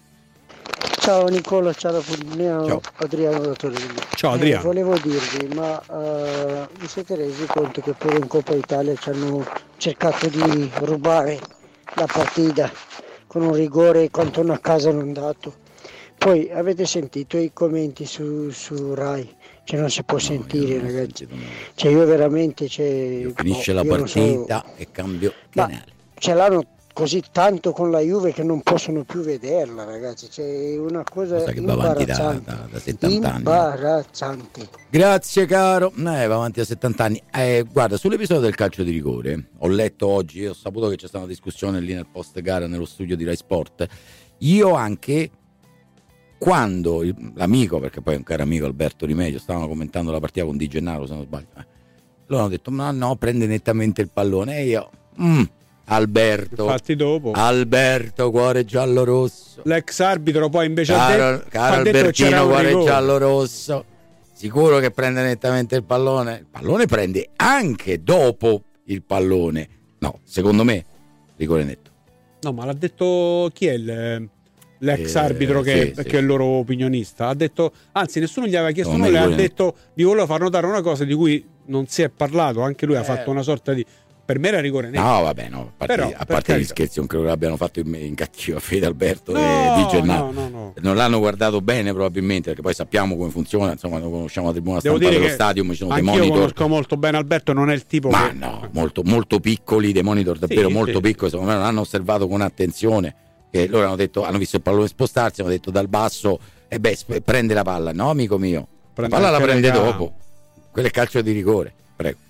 L: Ciao Nicola, ciao da Pugliano,
B: Ciao.
L: Adriano da Torino.
E: Ciao Adriano.
L: Volevo dirvi, ma vi siete resi conto che pure in Coppa Italia ci hanno cercato di rubare la partita con un rigore contro una casa non dato? Poi avete sentito i commenti su Rai? Cioè non si può sentire, ragazzi. Cioè io veramente
B: finisce la partita e cambio canale.
L: Ce l'hanno così tanto con la Juve che non possono più vederla, ragazzi. C'è una cosa
B: che va avanti da 70 anni.
L: Imbarazzante.
B: Grazie caro. Va avanti da 70 anni. Guarda, sull'episodio del calcio di rigore, ho letto oggi, ho saputo che c'è stata una discussione lì nel post gara nello studio di Rai Sport. Io anche, quando l'amico, perché poi è un caro amico, Alberto Rimedio, stavano commentando la partita con Di Gennaro, se non sbaglio, loro hanno detto ma no, prende nettamente il pallone, e io Alberto,
E: infatti dopo
B: Alberto, cuore giallo rosso,
E: l'ex arbitro, poi invece
B: caro Albertino, cuore giallo rosso, sicuro che prende nettamente il pallone prende anche dopo il pallone, no, secondo me rigore netto.
E: No, ma l'ha detto chi è l'ex arbitro che è il loro opinionista, ha detto, anzi nessuno gli aveva chiesto nulla, ha detto vi volevo far notare una cosa di cui non si è parlato, anche lui ha fatto una sorta di, per me era rigore netto.
B: No, vabbè, no, a parte gli scherzi, non credo che l'abbiano fatto in cattiva fede Alberto e Di Gennaro.
E: No.
B: Non l'hanno guardato bene probabilmente, perché poi sappiamo come funziona, insomma, lo conosciamo la tribuna stampa dello stadio, ci sono dei monitor.
E: Io conosco molto bene Alberto, non è il tipo
B: molto, molto piccoli, dei monitor davvero molto piccoli, secondo me non hanno osservato con attenzione, che loro hanno visto il pallone spostarsi, hanno detto dal basso, prende la palla. No, amico mio, la palla la prende dopo, quello è calcio di rigore. Prego.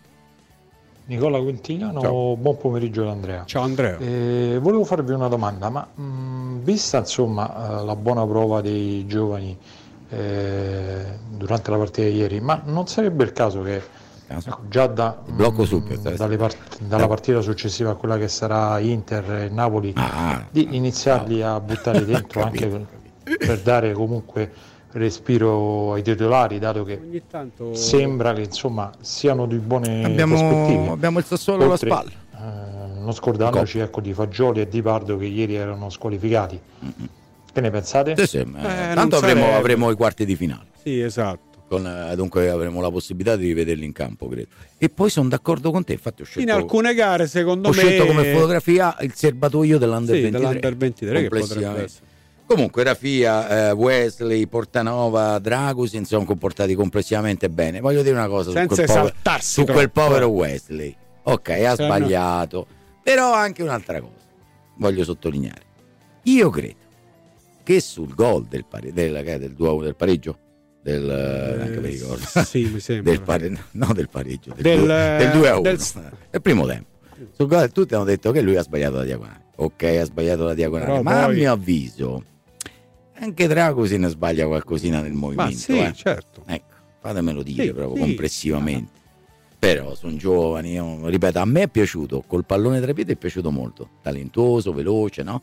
M: Nicola Quintiliano, buon pomeriggio da Andrea.
E: Ciao Andrea.
M: Volevo farvi una domanda, ma vista insomma la buona prova dei giovani durante la partita di ieri, ma non sarebbe il caso che già dalla partita successiva a quella che sarà Inter e Napoli di iniziarli a buttare dentro anche per dare comunque respiro ai titolari, dato che sembra che insomma siano di buone prospettive.
B: Abbiamo il Sassuolo alla spalla,
M: non scordandoci di Fagioli e Di Pardo che ieri erano squalificati. Che ne pensate?
B: Tanto avremo i quarti di finale.
E: Sì, esatto.
B: Dunque avremo la possibilità di rivederli in campo, credo. E poi sono d'accordo con te, infatti ho scelto,
E: in alcune gare secondo me
B: ho scelto come fotografia il serbatoio dell'Under 23
E: che potrebbe essere.
B: Comunque Rafia, Wesley, Portanova, Dragusin si sono comportati complessivamente bene. Voglio dire una cosa su quel povero Wesley. Ok, ha sbagliato, però anche un'altra cosa voglio sottolineare. Io credo che sul gol del pareggio anche mi ricordo.
E: Sì, mi sembra.
B: Del pareggio, del 2-1. Del primo tempo. Sul gol tutti hanno detto che lui ha sbagliato la diagonale. Ok, ha sbagliato la diagonale, però ma poi, a mio avviso anche Dragusin sbaglia qualcosina nel movimento.
E: Ma sì, certo.
B: Ecco, fatemelo dire proprio complessivamente. Però sono giovani, ripeto, a me è piaciuto, col pallone tra i piedi è piaciuto molto, talentuoso, veloce, no?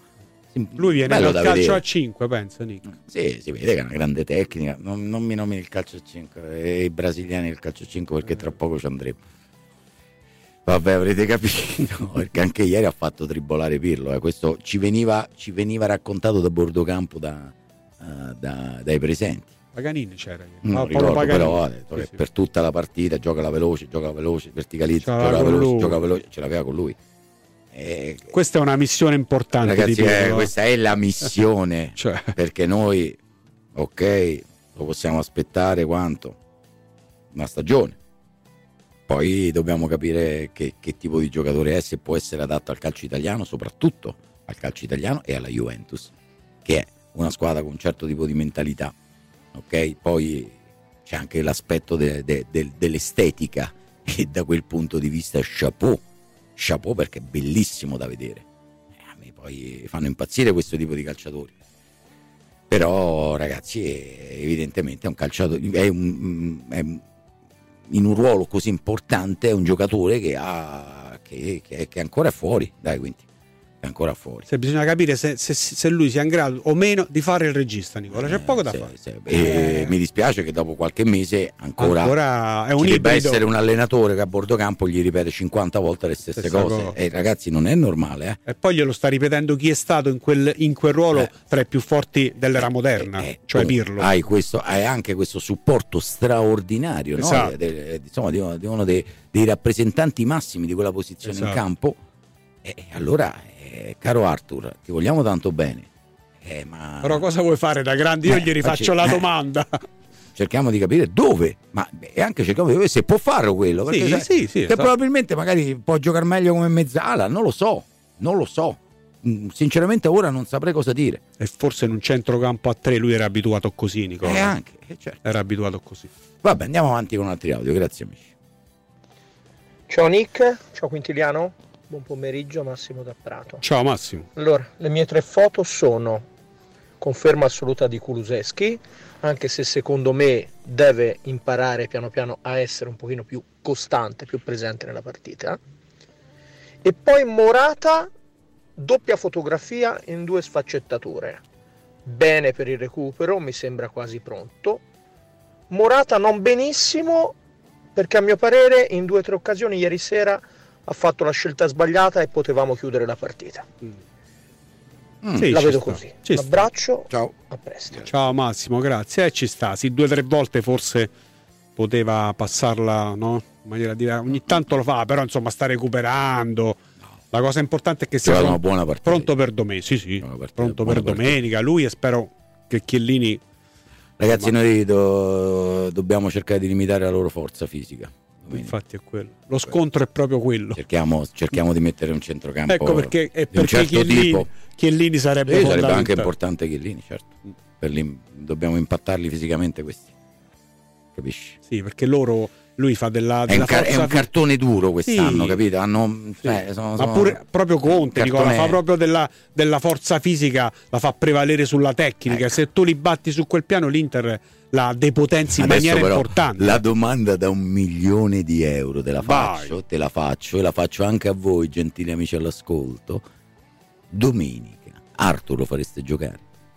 E: Lui viene dal calcio vedere. A 5, pensa Nick.
B: Sì, si vede che è una grande tecnica. Non mi nomini il calcio a 5 e i brasiliani il calcio a 5 perché tra poco ci andremo. Vabbè, avrete capito, perché anche ieri ha fatto tribolare Pirlo. Questo ci veniva raccontato da Bordocampo dai presenti.
E: Paganini c'era.
B: Non ricordo, però sì. Per tutta la partita gioca veloce, verticalizza, gioca veloce, ce l'aveva con lui.
E: Questa è una missione importante,
B: ragazzi, questa è la missione. Cioè. Perché noi, ok, lo possiamo aspettare quanto? Una stagione. Poi dobbiamo capire che tipo di giocatore è, se può essere adatto al calcio italiano, soprattutto al calcio italiano e alla Juventus, che è una squadra con un certo tipo di mentalità. Ok, poi c'è anche l'aspetto dell'estetica, e da quel punto di vista chapeau perché è bellissimo da vedere. A me poi fanno impazzire questo tipo di calciatori. Però ragazzi, evidentemente è un calciatore, in un ruolo così importante, è un giocatore che ancora è fuori, dai, quindi è ancora fuori.
E: Bisogna capire se lui sia in grado o meno di fare il regista, Nicola. C'è poco da fare.
B: Mi dispiace che dopo qualche mese ancora
E: è un
B: debba essere un allenatore che a bordo campo gli ripete 50 volte le stesse cose. E ragazzi, non è normale.
E: E poi glielo sta ripetendo chi è stato in quel ruolo tra i più forti dell'era moderna, cioè Pirlo.
B: Hai anche questo supporto straordinario,
E: esatto.
B: Insomma, di uno dei rappresentanti massimi di quella posizione in campo. E allora, caro Arthur, ti vogliamo tanto bene, ma
E: però cosa vuoi fare da grandi? Io gli rifaccio la domanda.
B: Cerchiamo di capire dove, e anche cerchiamo di capire se può fare quello, perché
E: sì,
B: che probabilmente magari può giocare meglio come mezzala, non lo so. Sinceramente ora non saprei cosa dire.
E: E forse in un centrocampo a 3 lui era abituato così, Nicola.
B: Certo.
E: Era abituato così.
B: Vabbè, andiamo avanti con altri audio, grazie amici.
N: Ciao Nick, ciao Quintiliano. Buon pomeriggio, Massimo da Prato.
E: Ciao Massimo.
N: Allora, le mie 3 foto sono conferma assoluta di Kulusevski, anche se secondo me deve imparare piano piano a essere un pochino più costante, più presente nella partita. E poi Morata, doppia fotografia in 2 sfaccettature. Bene per il recupero, mi sembra quasi pronto. Morata non benissimo, perché a mio parere in 2 o 3 occasioni ieri sera ha fatto la scelta sbagliata e potevamo chiudere la partita. La vedo così. Un abbraccio,
B: ciao,
N: a presto.
E: Ciao Massimo, grazie. Ci sta, 2 o 3 volte forse poteva passarla, no? In maniera diversa. Ogni tanto lo fa, però insomma sta recuperando. La cosa importante è che sia
B: una buona partita.
E: Pronto per domenica. Sì, pronto per domenica. Lui, e spero che Chiellini.
B: Ragazzi, noi dobbiamo cercare di limitare la loro forza fisica.
E: Infatti è quello. Lo scontro è proprio quello.
B: Cerchiamo di mettere un centrocampo.
E: Ecco perché
B: di un certo tipo.
E: Chiellini sarebbe
B: anche importante Chiellini, certo. Dobbiamo impattarli fisicamente questi. Capisci?
E: Sì, perché lui fa della
B: è un cartone duro quest'anno, capito?
E: Ma pure proprio Conte, Nicola, fa proprio della forza fisica, la fa prevalere sulla tecnica. Se tu li batti su quel piano, l'Inter la depotenza in maniera importante.
B: La domanda da €1 milione te la faccio e la faccio anche a voi, gentili amici all'ascolto. Domenica Arthur lo fareste giocare?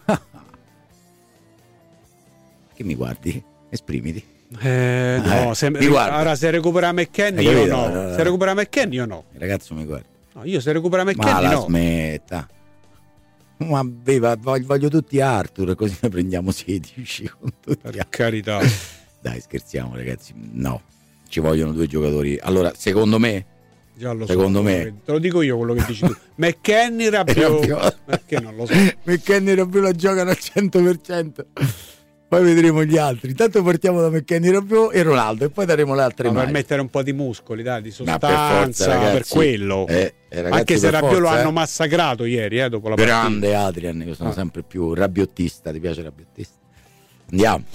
B: Che mi guardi? Esprimiti.
E: No, se recupera McKennie io no. Se recupera McKennie io no.
B: Il ragazzo mi guarda.
E: No, io se recupera McKennie no.
B: Smetta. Ma voglio tutti Arthur, così ne prendiamo 16 con tutti.
E: Per carità.
B: Dai, scherziamo ragazzi. No, ci vogliono 2 giocatori. Allora, secondo me
E: te lo dico io quello che dici tu. McKennie Rabiot. Perché non lo so.
B: McKennie Rabiot la giocano al 100%. Poi vedremo gli altri. Intanto partiamo da McKennie, Rabiot e Ronaldo, e poi daremo le altre
E: per mettere un po' di muscoli, di sostanza, per quello. Anche se Rabiot lo hanno massacrato ieri, dopo la partita.
B: Grande Adrian, io sono sempre più rabbiottista. Ti piace rabbiottista? Andiamo.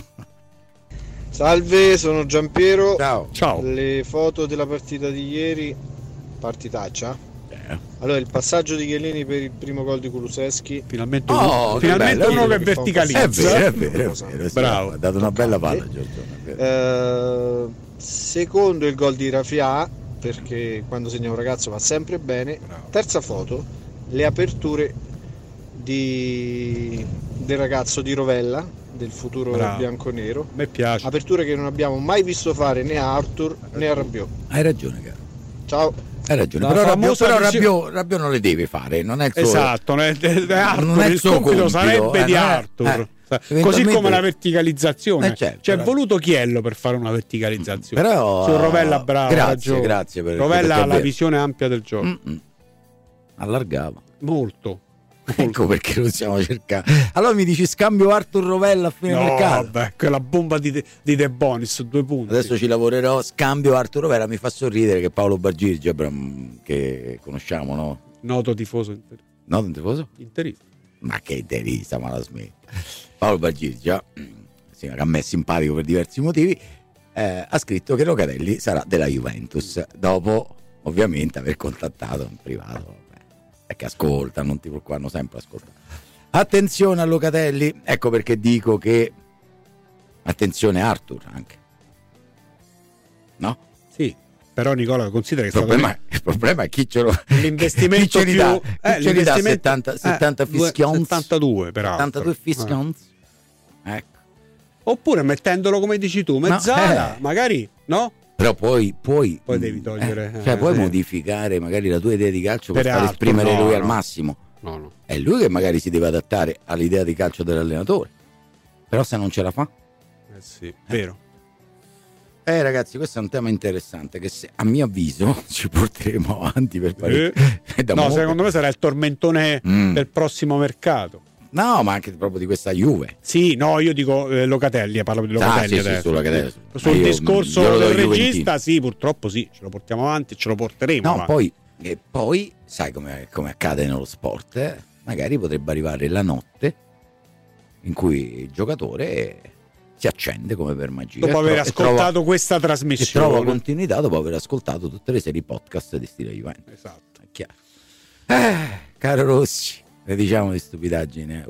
O: Salve, sono Giampiero.
B: Ciao.
O: Le foto della partita di ieri, partitaccia. Allora, il passaggio di Chiellini per il primo gol di Kulusevski.
E: Finalmente uno che verticalizza.
B: È vero.
E: Bravo.
B: Ha dato una bella palla, Giorgio.
O: Secondo, il gol di Rafia, perché quando segna un ragazzo va sempre bene. Bravo. Terza foto, le aperture del ragazzo di Rovella, del futuro bianconero.
E: Mi piace.
O: Aperture che non abbiamo mai visto fare né a Arthur né a Rabiot.
B: Hai ragione, caro.
O: Ciao.
B: Hai ragione, però Rabiot non le deve fare, non è il suo.
E: Esatto, non è il suo compito, sarebbe di Arthur. Così come la verticalizzazione.
B: Certo,
E: c'è voluto Chiello per fare una verticalizzazione.
B: Però
E: su Rovella bravo.
B: Grazie per
E: Rovella ha la visione ampia del gioco.
B: Allargava.
E: Molto.
B: Ecco perché lo stiamo cercando. Allora mi dici scambio Arthur Rovella a fine mercato?
E: Vabbè, quella bomba di De Bonis, 2 punti.
B: Adesso ci lavorerò, scambio Arthur Rovella. Mi fa sorridere che Paolo Bargirgi, che conosciamo, no?
E: Noto tifoso interista.
B: Noto tifoso?
E: Interista.
B: Ma che interista, ma la smetta. Paolo Bargirgi, che a me è simpatico per diversi motivi, ha scritto che Locatelli sarà della Juventus, dopo ovviamente aver contattato in privato. Che ascolta, non ti preoccupare, sempre ascolta. Attenzione a Locatelli, ecco perché dico che attenzione a Arthur anche. No?
E: Sì, però Nicola considera che
B: il problema è chi ce lo
E: l'investimento
B: chi ce li dà 70 fischions,
E: 72 peraltro.
B: 72 fischions. Ecco.
E: Oppure mettendolo come dici tu, mezzala, magari, no?
B: Però poi
E: devi togliere
B: puoi modificare magari la tua idea di calcio per far esprimere lui al massimo.
E: No.
B: È lui che magari si deve adattare all'idea di calcio dell'allenatore. Però se non ce la fa?
E: Sì, vero.
B: Ragazzi, questo è un tema interessante che a mio avviso ci porteremo avanti per
E: secondo me sarà il tormentone del prossimo mercato.
B: No, ma anche proprio di questa Juve.
E: Sì, no, io dico Locatelli, parlo di Locatelli adesso.
B: Sì, su Locatelli.
E: Sul discorso del regista, sì, purtroppo sì, ce lo portiamo avanti e ce lo porteremo.
B: No, poi sai come accade nello sport, magari potrebbe arrivare la notte in cui il giocatore si accende come per magia.
E: Dopo aver ascoltato questa trasmissione.
B: E trova continuità dopo aver ascoltato tutte le serie podcast di stile Juventus.
E: Esatto.
B: È chiaro. Caro Rossi, ne diciamo di stupidaggine.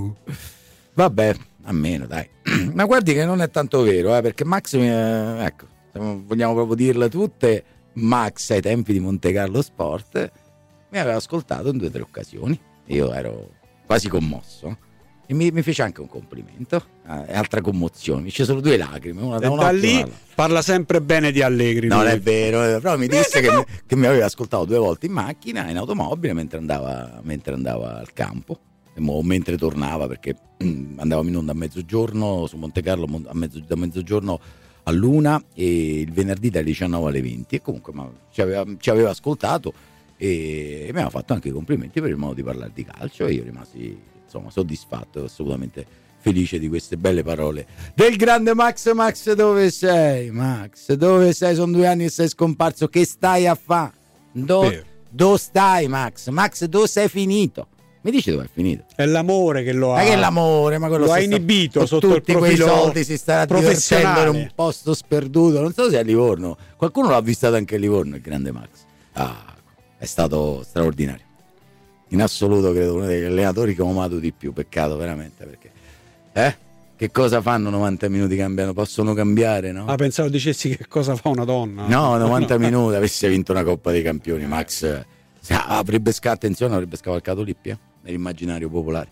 B: Vabbè, a meno dai. Ma guardi che non è tanto vero, perché Max, ecco, vogliamo proprio dirle tutte, Max ai tempi di Monte Carlo Sport mi aveva ascoltato in 2 o 3 occasioni. Io ero quasi commosso e mi fece anche un complimento, altra commozione, mi c'è solo 2 lacrime, una da un
E: da lì parla sempre bene di Allegri.
B: Non è vero, però mi disse che mi aveva ascoltato 2 volte in macchina, in automobile, mentre andava al campo o mentre tornava, perché andavamo in onda a mezzogiorno su Monte Carlo da mezzogiorno all'1 e il venerdì dalle 19 alle 20, e comunque ci aveva ascoltato e mi aveva fatto anche i complimenti per il modo di parlare di calcio, e io rimasi soddisfatto, assolutamente felice di queste belle parole del grande Max. Max, dove sei? Max, dove sei? Sono 2 anni che sei scomparso, che stai a fare? Dove stai, Max? Max, dove sei finito? Mi dici dove è finito?
E: È l'amore che lo ha.
B: Ma che l'amore? Ma quello
E: lo ha inibito sotto
B: tutti
E: il profilo
B: quei soldi si starà divertendo in un posto sperduto. Non so se è a Livorno. Qualcuno l'ha avvistato anche a Livorno, il grande Max. È stato straordinario. In assoluto credo uno degli allenatori che ho amato di più. Peccato veramente, perché che cosa fanno 90 minuti? Cambiano, possono cambiare, no?
E: Pensavo dicessi che cosa fa una donna.
B: No, 90 minuti avesse vinto una Coppa dei Campioni, Max avrebbe scavalcato Lippi nell'immaginario popolare.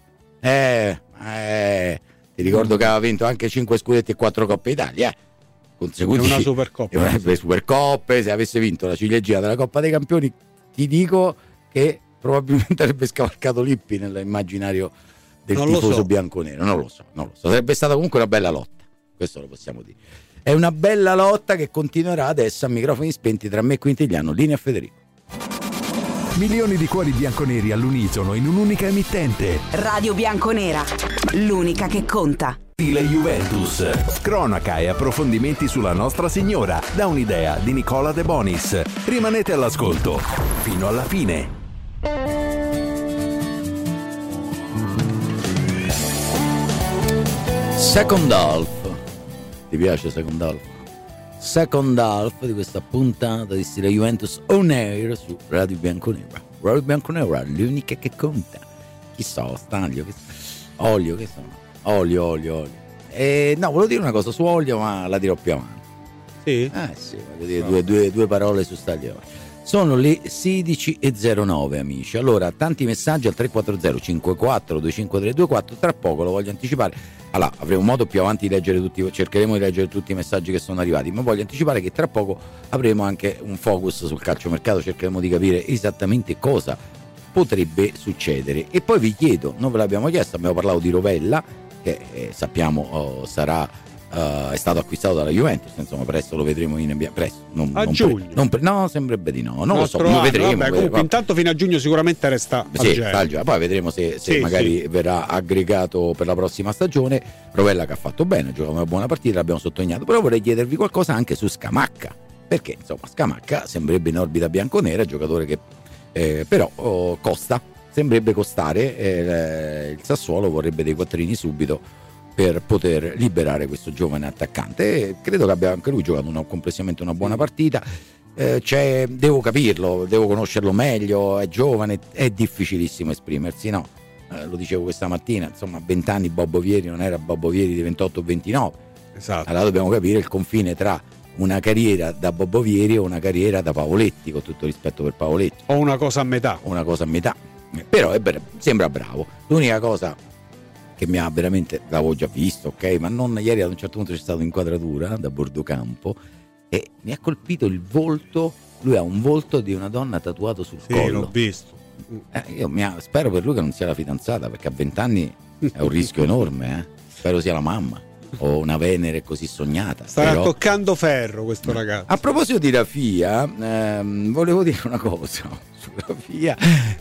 B: Ti ricordo che aveva vinto anche 5 scudetti e 4 Coppe Italia consecutivi.
E: Una Supercoppa.
B: Le Supercoppe, se avesse vinto la ciliegina della Coppa dei Campioni, ti dico che probabilmente avrebbe scavalcato Lippi nell'immaginario del tifoso bianconero. Non lo so. Sarebbe stata comunque una bella lotta, questo lo possiamo dire. È una bella lotta che continuerà adesso a microfoni spenti tra me e Quintigliano. Linea Federico.
A: Milioni di cuori bianconeri all'unisono in un'unica emittente.
H: Radio Bianconera, l'unica che conta.
A: Stile Juventus. Cronaca e approfondimenti sulla Nostra Signora, da un'idea di Nicola De Bonis. Rimanete all'ascolto fino alla fine.
B: Second half. Ti piace Second half? Second half di questa puntata di Stile Juventus On Air su Radio Bianconera. Radio Bianconera, l'unica che conta. Chissà, staglio, olio, che sono? Olio. No, volevo dire una cosa su olio, ma la dirò più avanti.
E: Sì?
B: Sì, voglio dire due parole su staglio. Sono le 16:09, amici. Allora, tanti messaggi al 340 54 25324. Tra poco, lo voglio anticipare. Allora, avremo modo più avanti di leggere tutti, cercheremo di leggere tutti i messaggi che sono arrivati, ma voglio anticipare che tra poco avremo anche un focus sul calciomercato, cercheremo di capire esattamente cosa potrebbe succedere. E poi vi chiedo, non ve l'abbiamo chiesto, abbiamo parlato di Rovella, che sappiamo sarà è stato acquistato dalla Juventus, insomma presto lo vedremo presto,
E: giugno.
B: No, sembrerebbe di no, non lo so, lo vedremo.
E: Vabbè, comunque intanto fino a giugno sicuramente resta
B: poi vedremo se magari verrà aggregato per la prossima stagione. Rovella che ha fatto bene, ha giocato una buona partita, l'abbiamo sottolineato, però vorrei chiedervi qualcosa anche su Scamacca, perché insomma Scamacca sembrerebbe in orbita bianconera, giocatore che però costa, sembrerebbe costare, il Sassuolo vorrebbe dei quattrini subito per poter liberare questo giovane attaccante, e credo che abbia anche lui giocato complessivamente una buona partita. Devo capirlo, devo conoscerlo meglio, è giovane, è difficilissimo esprimersi, no? Lo dicevo questa mattina, insomma a 20 anni Bobbo Vieri non era Bobbo Vieri di 28 o 29,
E: esatto.
B: Allora dobbiamo capire il confine tra una carriera da Bobbo Vieri o una carriera da Pavoletti, con tutto rispetto per Pavoletti,
E: o una cosa a metà,
B: però sembra bravo. L'unica cosa che mi ha veramente, l'avevo già visto, ok, ma non ieri, ad un certo punto c'è stata un'inquadratura da Bordocampo e mi ha colpito il volto. Lui ha un volto di una donna tatuato sul collo.
E: L'ho visto.
B: Io spero per lui che non sia la fidanzata, perché a 20 anni è un rischio enorme, spero sia la mamma o una Venere così sognata.
E: Starà toccando ferro questo ragazzo.
B: A proposito di Rafia, volevo dire una cosa su Rafia.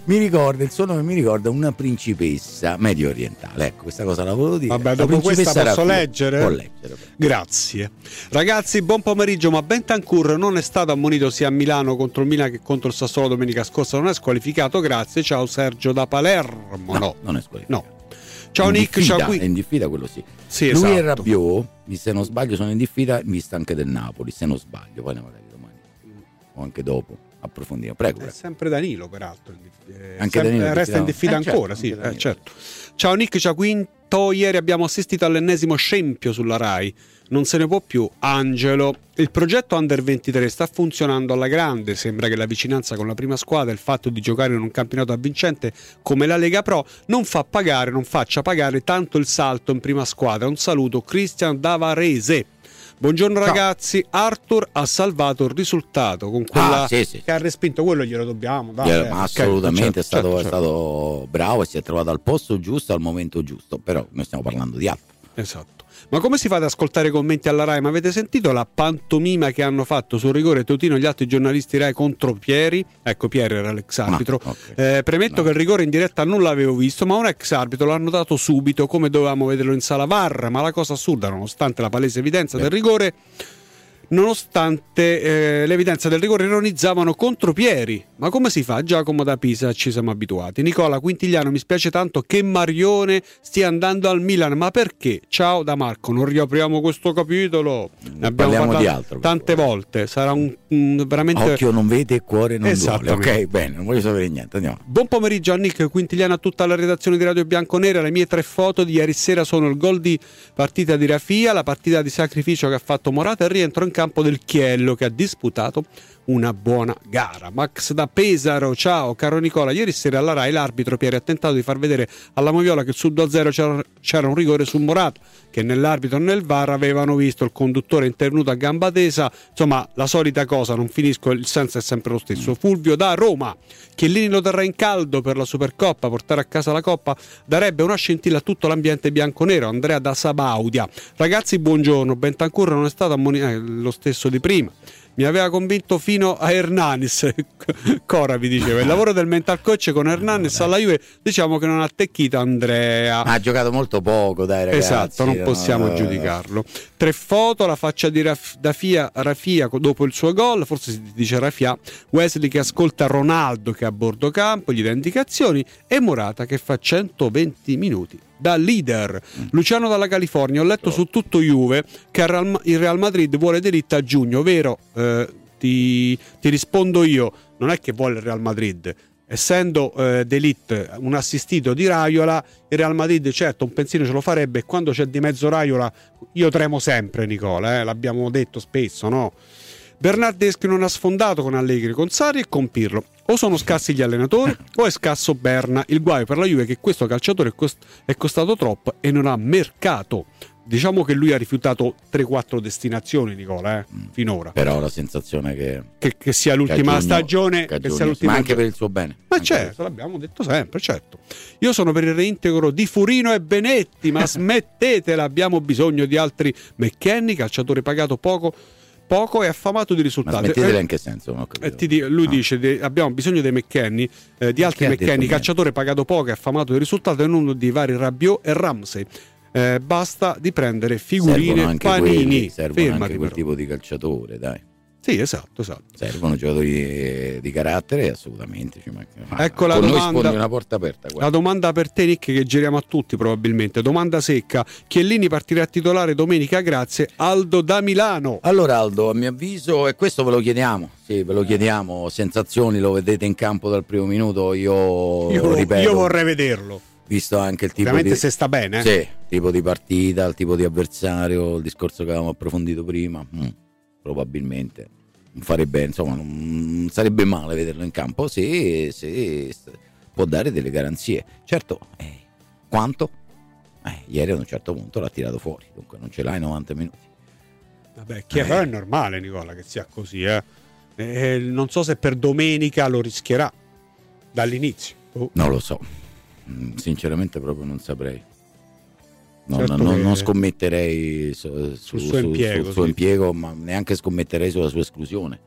B: Il suo nome mi ricorda una principessa medio orientale, ecco, questa cosa la volevo dire.
E: Vabbè, dopo questa posso
B: Rafia.
E: leggere?
B: Può leggere.
E: Grazie ragazzi, buon pomeriggio. Ma Bentancur non è stato ammonito sia a Milano contro il Milan che contro il Sassuolo domenica scorsa, non è squalificato? Grazie, ciao Sergio da Palermo. No,
B: non è squalificato.
E: No. Ciao Nick, ciao qui.
B: È in diffida, quello sì.
E: Sì,
B: lui
E: esatto.
B: e Rabiot, se non sbaglio, sono in diffida in vista anche del Napoli, se non sbaglio, poi magari domani o anche dopo approfondiamo. Prego.
E: È sempre Danilo, peraltro.
B: Anche Danilo
E: resta in diffida ancora, certo, sì, certo. Ciao Nick, ciao Quinto. Ieri abbiamo assistito all'ennesimo scempio sulla Rai. Non se ne può più. Angelo, il progetto Under 23 sta funzionando alla grande. Sembra che la vicinanza con la prima squadra, il fatto di giocare in un campionato avvincente come la Lega Pro non faccia pagare tanto il salto in prima squadra. Un saluto, Cristian Davarese. Buongiorno. Ciao. Ragazzi, Arthur ha salvato il risultato con quella che ha respinto, quello glielo dobbiamo dare.
B: Assolutamente,
E: certo,
B: è stato bravo e si è trovato al posto giusto al momento giusto, però noi stiamo parlando di altro.
E: Esatto. Ma come si fa ad ascoltare i commenti alla Rai? Ma avete sentito la pantomima che hanno fatto sul rigore Teutino e gli altri giornalisti Rai contro Pieri? Ecco, Pieri era l'ex arbitro. Premetto che il rigore in diretta non l'avevo visto, ma un ex arbitro l'hanno dato subito, come dovevamo vederlo in sala VAR. Ma la cosa assurda, nonostante la palese evidenza del rigore, l'evidenza del rigore, ironizzavano contro Pieri. Ma come si fa? Giacomo da Pisa, ci siamo abituati. Nicola Quintigliano, mi spiace tanto che Marione stia andando al Milan, ma perché? Ciao da Marco, non riapriamo questo capitolo, ne abbiamo parlato di altro tante volte, sarà un veramente
B: occhio non vede e cuore non duole. Ok, bene, non voglio sapere niente, andiamo.
E: Buon pomeriggio a Nick Quintigliano, a tutta la redazione di Radio Bianconera. Le mie 3 foto di ieri sera sono il gol di partita di Rafia, la partita di sacrificio che ha fatto Morata e il rientro in campo del Chiello, che ha disputato una buona gara. Max da Pesaro, ciao caro Nicola, ieri sera alla Rai l'arbitro Pieri ha tentato di far vedere alla Moviola che sul 2-0 c'era un rigore su Morata, che nell'arbitro e nel VAR avevano visto. Il conduttore intervenuto a gamba tesa, insomma la solita cosa, non finisco, il senso è sempre lo stesso. Fulvio da Roma, Chiellini lo terrà in caldo per la Supercoppa, portare a casa la Coppa darebbe una scintilla a tutto l'ambiente bianconero. Andrea da Sabaudia, ragazzi buongiorno, Bentancur non è stato ammonito, lo stesso di prima. Mi aveva convinto fino a Hernanis. Cora vi diceva, il lavoro del mental coach con Hernanis alla Juve, diciamo che non ha attecchito Andrea.
B: Ha giocato molto poco, dai ragazzi.
E: Esatto, non possiamo giudicarlo. 3 foto, la faccia di Rafia dopo il suo gol, forse si dice Rafia, Wesley che ascolta Ronaldo che è a bordo campo, gli dà indicazioni, e Morata che fa 120 minuti da leader. Luciano dalla California, ho letto su Tutto Juve che il Real Madrid vuole De Ligt a giugno, vero? Ti rispondo io, non è che vuole il Real Madrid, essendo De Ligt un assistito di Raiola, il Real Madrid certo un pensiero ce lo farebbe, e quando c'è di mezzo Raiola io tremo sempre, Nicola, l'abbiamo detto spesso, no? Bernardeschi non ha sfondato con Allegri, con Sarri e con Pirlo. O sono scassi gli allenatori o è scasso Berna. Il guaio per la Juve è che questo calciatore è costato troppo e non ha mercato. Diciamo che lui ha rifiutato 3-4 destinazioni, Nicola, finora.
B: Però la sensazione
E: che sia l'ultima stagione, che sia l'ultima,
B: ma anche per il suo bene.
E: Ma certo, l'abbiamo detto sempre, certo. Io sono per il reintegro di Furino e Benetti, ma smettetela, abbiamo bisogno di altri McKennie, calciatore pagato poco e affamato di risultati.
B: Ma smettetela in che senso? Non ho capito.
E: Lui dice abbiamo bisogno dei McKennie, di altri McKennie, calciatore pagato poco e affamato di risultati, e non di vari Rabiot e Ramsey. Basta di prendere figurine, panini.
B: Servono anche quel tipo di calciatore, dai.
E: Sì, esatto.
B: Servono giocatori di carattere, assolutamente.
E: Ecco la domanda,
B: noi una porta aperta. Guarda.
E: La domanda per te, Nick, che giriamo a tutti probabilmente. Domanda secca: Chiellini partirà titolare domenica? Grazie. Aldo da Milano.
B: Allora Aldo, a mio avviso, e questo ve lo chiediamo. Sì, ve lo chiediamo. Sensazioni, lo vedete in campo dal primo minuto? Io ripeto,
E: io vorrei vederlo.
B: Visto anche il tipo
E: ovviamente se sta bene.
B: Sì, tipo di partita, il tipo di avversario, il discorso che avevamo approfondito prima, probabilmente non farebbe, insomma, non sarebbe male vederlo in campo se può dare delle garanzie. Certo, quanto? Ieri ad un certo punto l'ha tirato fuori, dunque non ce l'ha in 90 minuti.
E: Vabbè, però è normale, Nicola, che sia così, non so se per domenica lo rischierà dall'inizio.
B: Non lo so. Sinceramente proprio non saprei.
E: Certo
B: non scommetterei sul suo
E: sì.
B: impiego, ma neanche scommetterei sulla sua esclusione.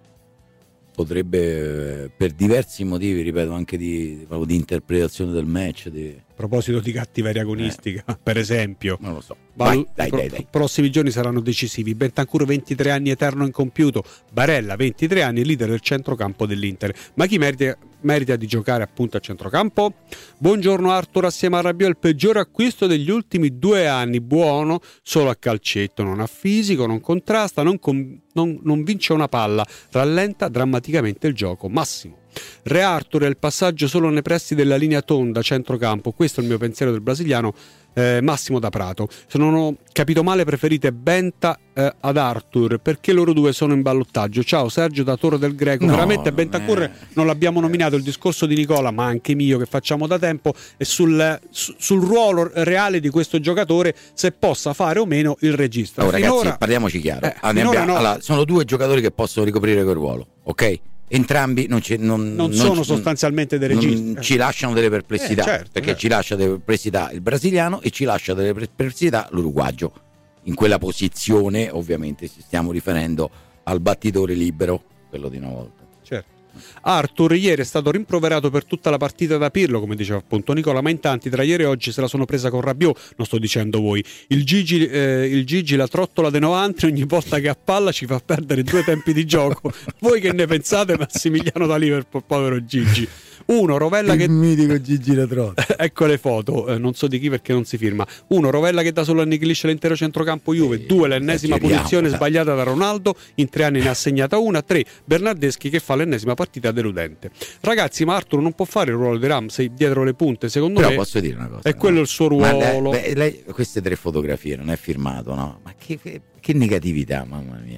B: Potrebbe, per diversi motivi, ripeto, anche di interpretazione del match.
E: A proposito di cattiveria agonistica, per esempio,
B: non lo so.
E: Dai.
B: I
E: prossimi giorni saranno decisivi. Bentancur 23 anni, eterno incompiuto. Barella 23 anni, leader del centrocampo dell'Inter. Ma chi merita di giocare appunto a centrocampo? Buongiorno Arthur, assieme a Rabiot il peggiore acquisto degli ultimi 2 anni. Buono solo a calcetto, non ha fisico, non contrasta, non vince una palla, rallenta drammaticamente il gioco. Massimo. Re Arthur è il passaggio solo nei pressi della linea tonda centrocampo. Questo è il mio pensiero del brasiliano Massimo da Prato. Se non ho capito male, preferite Benta ad Arthur perché loro due sono in ballottaggio. Ciao Sergio da Torre del Greco. Veramente Bentancur non l'abbiamo nominato. Il discorso di Nicola, ma anche mio, che facciamo da tempo, è sul ruolo reale di questo giocatore, se possa fare o meno il regista.
B: Ragazzi, parliamoci chiaro. Allora, sono 2 giocatori che possono ricoprire quel ruolo, ok? Entrambi non
E: sono sostanzialmente dei registi.
B: Ci lasciano delle perplessità,
E: certo,
B: perché ci lascia delle perplessità il brasiliano e ci lascia delle perplessità l'uruguagio. In quella posizione, ovviamente, ci stiamo riferendo al battitore libero, quello di una volta.
E: Certo. Arthur ieri è stato rimproverato per tutta la partita da Pirlo, come diceva appunto Nicola, ma in tanti tra ieri e oggi se la sono presa con Rabiot, non sto dicendo voi. Il Gigi la trottola dei 90, ogni volta che a palla ci fa perdere 2 tempi di gioco. Voi che ne pensate? Massimiliano da Liverpool, povero Gigi. Rovella che
B: mitico Gigi la trottola.
E: Ecco le foto, non so di chi perché non si firma. 1, Rovella che da solo annichilisce l'intero centrocampo Juve. 2, l'ennesima punizione sbagliata da Ronaldo, in 3 anni ne ha assegnata una. 3, Bernardeschi che fa l'ennesima partita deludente. Ragazzi, ma Arthur non può fare il ruolo di Ramsey dietro le punte, secondo me.
B: Però posso dire una cosa,
E: è quello il suo ruolo.
B: Lei, queste 3 fotografie non è firmato, no? Ma che negatività, mamma mia.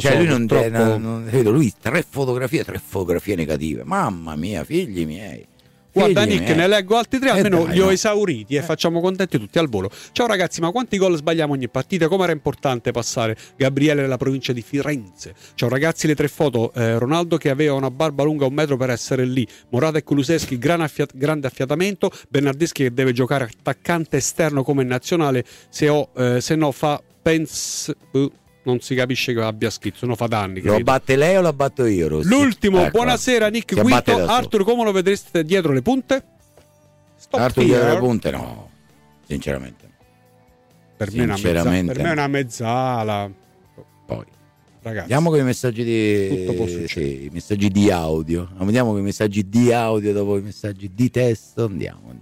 B: Lui 3 fotografie negative, mamma mia, figli miei.
E: Guarda Nick, ne leggo altri 3, almeno li ho esauriti e facciamo contenti tutti al volo. Ciao ragazzi, ma quanti gol sbagliamo ogni partita? Come era importante passare? Gabriele della provincia di Firenze. Ciao ragazzi, le 3 foto, Ronaldo che aveva una barba lunga 1 metro per essere lì, Morata e Kulusevski grande affiatamento, Bernardeschi che deve giocare attaccante esterno come nazionale, se no fa non si capisce che abbia scritto, se no fa danni.
B: Lo batte lei o la batto io, Rossi?
E: L'ultimo, ecco. Buonasera Nick, quinto. Arthur, come lo vedreste dietro le punte?
B: Arthur dietro le punte no, sinceramente.
E: Per me è una mezzala.
B: Poi
E: ragazzi,
B: andiamo con i messaggi i messaggi di audio. Andiamo con i messaggi di audio dopo i messaggi di testo. Andiamo.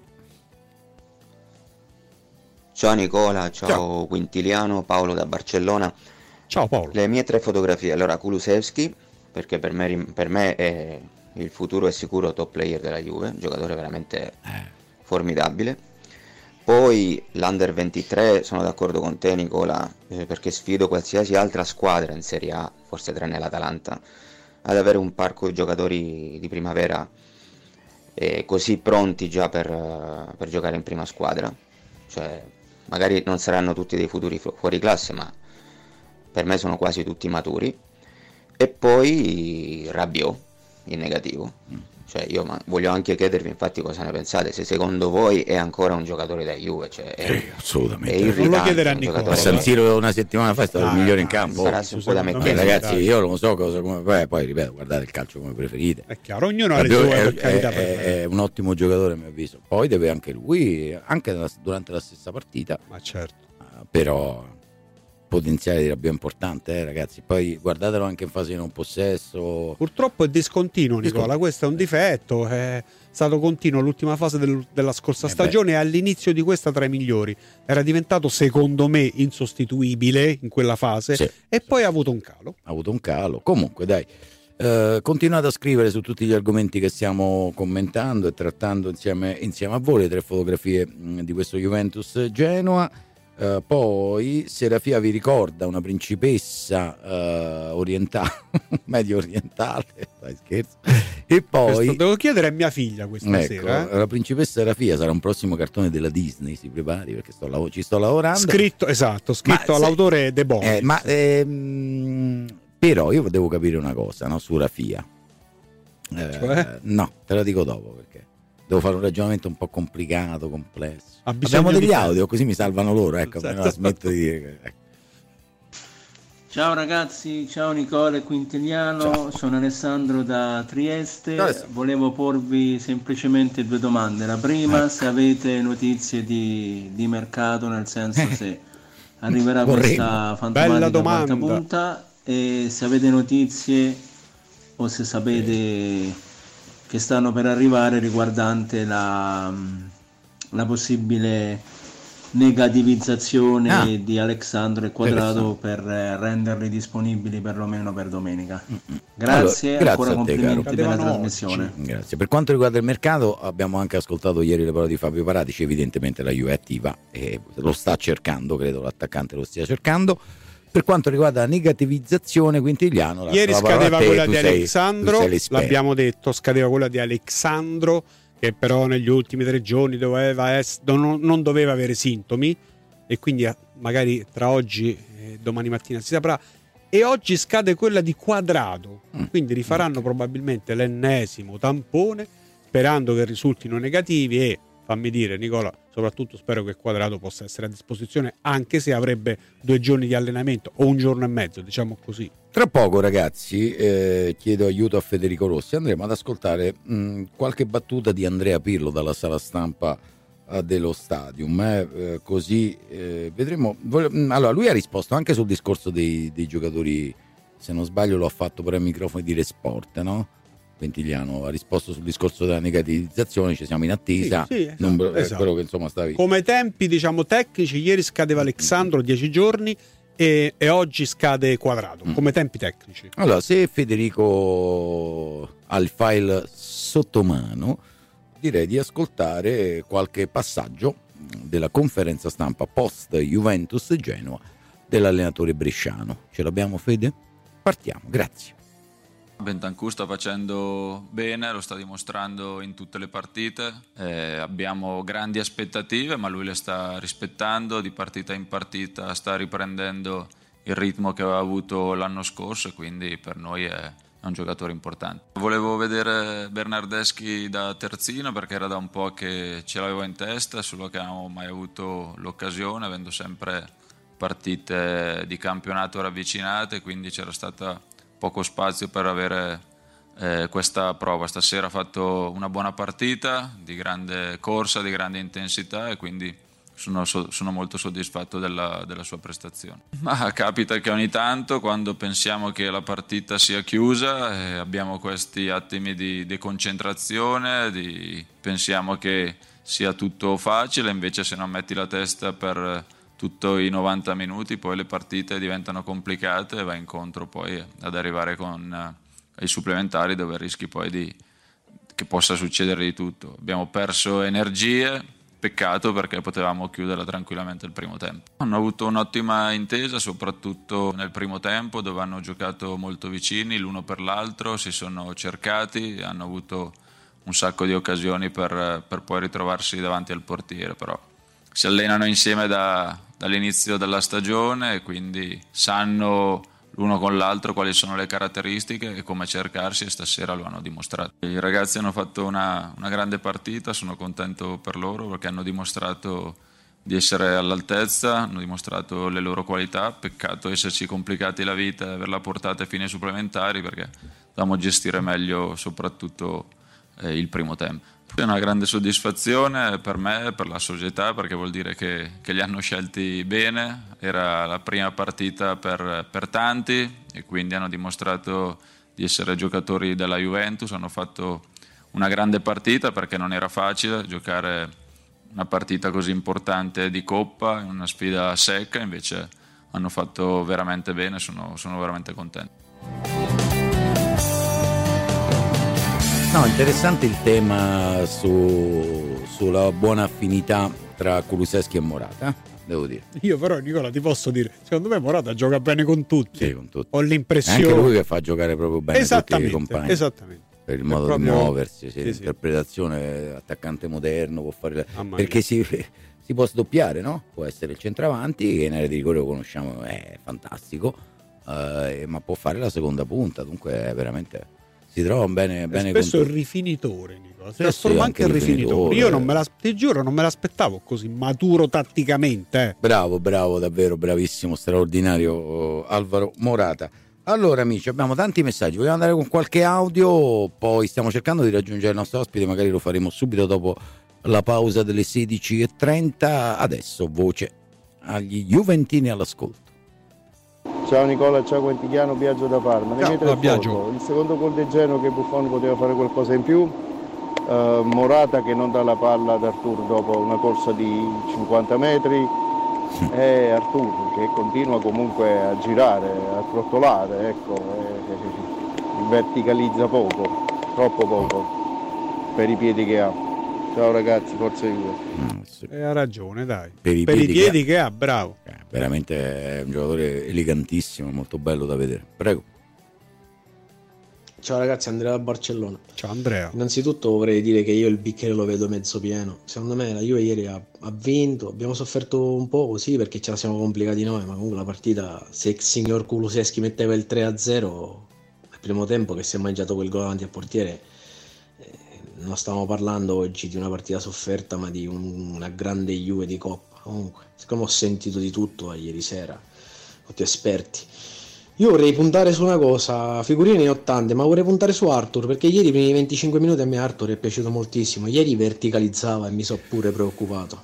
P: Ciao Nicola, ciao Quintiliano, Paolo da Barcellona.
E: Ciao Paolo.
P: Le mie 3 fotografie. Allora, Kulusevski, perché per me è il futuro è sicuro top player della Juve, giocatore veramente formidabile. Poi l'Under 23, sono d'accordo con te Nicola, perché sfido qualsiasi altra squadra in Serie A, forse tranne l'Atalanta, ad avere un parco di giocatori di primavera così pronti già per giocare in prima squadra. Cioè, magari non saranno tutti dei futuri fuori classe, ma per me sono quasi tutti maturi. E poi Rabiot in negativo. Cioè, io voglio anche chiedervi infatti cosa ne pensate, se secondo voi è ancora un giocatore da Juve, cioè
B: assolutamente.
P: È irritante,
E: non lo chiedere a Nicola.
B: A San Siro una settimana fa è stato il migliore in campo.
P: Sarà un po' da me,
B: ragazzi, io non so cosa poi ripeto, guardate il calcio come preferite.
E: È chiaro, ognuno ha le sue, per carità,
B: è un ottimo giocatore a mio avviso. Poi deve anche lui, anche durante la stessa partita,
E: ma certo,
B: però potenziale di Rabiot importante, ragazzi. Poi guardatelo anche in fase di non possesso.
E: Purtroppo è discontinuo, Nicola, questo è un difetto, è stato continuo l'ultima fase della scorsa stagione e all'inizio di questa tra i migliori. Era diventato secondo me insostituibile in quella fase, sì, e poi ha avuto un calo.
B: Comunque dai, continuate a scrivere su tutti gli argomenti che stiamo commentando e trattando insieme a voi, le 3 fotografie di questo Juventus Genoa. Poi Serafia vi ricorda una principessa orientale, medio orientale, dai scherzo. E poi
E: questo devo chiedere a mia figlia questa sera.
B: La principessa Serafia sarà un prossimo cartone della Disney, si prepari perché ci sto lavorando.
E: Scritto all'autore De Bonis.
B: Però io devo capire una cosa, no, su Rafia.
E: Cioè?
B: No, te la dico dopo perché devo fare un ragionamento un po' complicato, complesso.
E: Abbiamo
B: degli audio, così mi salvano loro, ecco, non smetto di dire che...
Q: Ciao ragazzi, ciao Nicola Quintiliano, ciao. Sono Alessandro da Trieste. Volevo porvi semplicemente 2 domande. La prima, se avete notizie di mercato, nel senso se arriverà questa fantomatica quarta punta, e se avete notizie o se sapete che stanno per arrivare riguardante la possibile negativizzazione di Alexandro e Quadrado per renderli disponibili perlomeno per domenica. Grazie, ancora complimenti per la trasmissione.
B: Grazie. Per quanto riguarda il mercato, abbiamo anche ascoltato ieri le parole di Fabio Paratici. Evidentemente la Juve è attiva e lo sta cercando, credo l'attaccante lo stia cercando. Per quanto riguarda la negativizzazione, Quintiliano,
E: ieri scadeva quella di Alexandro, l'abbiamo detto, scadeva quella di Alexandro, che però negli ultimi 3 giorni non doveva avere sintomi, e quindi magari tra oggi e domani mattina si saprà. E oggi scade quella di Quadrado, quindi rifaranno probabilmente l'ennesimo tampone sperando che risultino negativi. E fammi dire, Nicola, soprattutto spero che Quadrado possa essere a disposizione, anche se avrebbe 2 giorni di allenamento o 1 giorno e mezzo, diciamo così.
B: Tra poco, ragazzi, chiedo aiuto a Federico Rossi. Andremo ad ascoltare qualche battuta di Andrea Pirlo dalla sala stampa dello Stadium, così vedremo. Allora, lui ha risposto anche sul discorso dei giocatori, se non sbaglio lo ha fatto per i microfoni di Resport, no? Quintiliano ha risposto sul discorso della negativizzazione, ci siamo in attesa.
E: Sì, esatto.
B: Quello che insomma stavi.
E: Come tempi, diciamo, tecnici, ieri scadeva Alexandro 10 giorni e oggi scade Quadrado, come tempi tecnici.
B: Allora, se Federico ha il file sotto mano, direi di ascoltare qualche passaggio della conferenza stampa post Juventus Genoa dell'allenatore bresciano. Ce l'abbiamo, Fede? Partiamo, grazie.
R: Bentancur sta facendo bene, lo sta dimostrando in tutte le partite, abbiamo grandi aspettative ma lui le sta rispettando, di partita in partita sta riprendendo il ritmo che aveva avuto l'anno scorso e quindi per noi è un giocatore importante. Volevo vedere Bernardeschi da terzino perché era da un po' che ce l'avevo in testa, solo che non avevo mai avuto l'occasione, avendo sempre partite di campionato ravvicinate, quindi c'era stata poco spazio per avere questa prova. Stasera ha fatto una buona partita di grande corsa, di grande intensità e quindi sono molto soddisfatto della sua prestazione. Ma capita che ogni tanto, quando pensiamo che la partita sia chiusa, abbiamo questi attimi di deconcentrazione, pensiamo che sia tutto facile, invece se non metti la testa per tutto i 90 minuti poi le partite diventano complicate e vai incontro poi ad arrivare ai supplementari dove rischi poi che possa succedere di tutto. Abbiamo perso energie, peccato perché potevamo chiudere tranquillamente il primo tempo. Hanno avuto un'ottima intesa soprattutto nel primo tempo, dove hanno giocato molto vicini l'uno per l'altro, si sono cercati, hanno avuto un sacco di occasioni per poi ritrovarsi davanti al portiere, però si allenano insieme dall'inizio della stagione e quindi sanno l'uno con l'altro quali sono le caratteristiche e come cercarsi, e stasera lo hanno dimostrato. I ragazzi hanno fatto una grande partita, sono contento per loro perché hanno dimostrato di essere all'altezza, hanno dimostrato le loro qualità, peccato esserci complicati la vita e averla portata a fine supplementari perché dovevamo gestire meglio soprattutto il primo tempo. È una grande soddisfazione per me e per la società perché vuol dire che li hanno scelti bene, era la prima partita per tanti e quindi hanno dimostrato di essere giocatori della Juventus, hanno fatto una grande partita perché non era facile giocare una partita così importante di Coppa in una sfida secca, invece hanno fatto veramente bene, sono veramente contento.
B: No, interessante il tema sulla buona affinità tra Kulusevski e Morata, devo dire.
E: Io però, Nicola, ti posso dire, secondo me Morata gioca bene con tutti.
B: Sì, con tutti.
E: Ho l'impressione.
B: È anche lui che fa giocare proprio bene tutti i compagni.
E: Esattamente.
B: Per il modo di muoversi, l'interpretazione, attaccante moderno, può fare perché si può sdoppiare, no? Può essere il centravanti, che in area di rigore lo conosciamo, è fantastico, ma può fare la seconda punta, dunque è veramente... Si trova bene
E: spesso il rifinitore, Nicola. Si trasforma anche il rifinitore. Io ti giuro, non me l'aspettavo così maturo tatticamente.
B: Bravo, davvero bravissimo, straordinario Alvaro Morata. Allora amici, abbiamo tanti messaggi, vogliamo andare con qualche audio, poi stiamo cercando di raggiungere il nostro ospite, magari lo faremo subito dopo la pausa delle 16:30. Adesso voce agli juventini all'ascolto.
S: Ciao Nicola, ciao Quintigliano, Biagio da Parma.
E: Biagio.
S: Il secondo gol del Genoa, che Buffon poteva fare qualcosa in più, Morata che non dà la palla ad Artur dopo una corsa di 50 metri e Artur che continua comunque a girare, a trottolare, ecco, verticalizza poco, troppo poco per i piedi che ha. Ciao ragazzi, forza Juve.
E: Ha ragione, dai.
B: Per i
E: piedi che ha, bravo.
B: Veramente è un giocatore elegantissimo, molto bello da vedere. Prego.
T: Ciao ragazzi, Andrea da Barcellona.
E: Ciao Andrea.
T: Innanzitutto vorrei dire che io il bicchiere lo vedo mezzo pieno. Secondo me la Juve ieri ha vinto, abbiamo sofferto un po' così perché ce la siamo complicati noi, ma comunque la partita, se il signor Kulusevski metteva il 3-0 al primo tempo, che si è mangiato quel gol davanti al portiere, non stiamo parlando oggi di una partita sofferta, ma di una grande Juve di Coppa. Comunque, siccome ho sentito di tutto ieri sera, tutti esperti, io vorrei puntare su una cosa, figurine ne ho tante, ma vorrei puntare su Arthur, perché ieri per i 25 minuti a me Arthur è piaciuto moltissimo, ieri verticalizzava e mi sono pure preoccupato.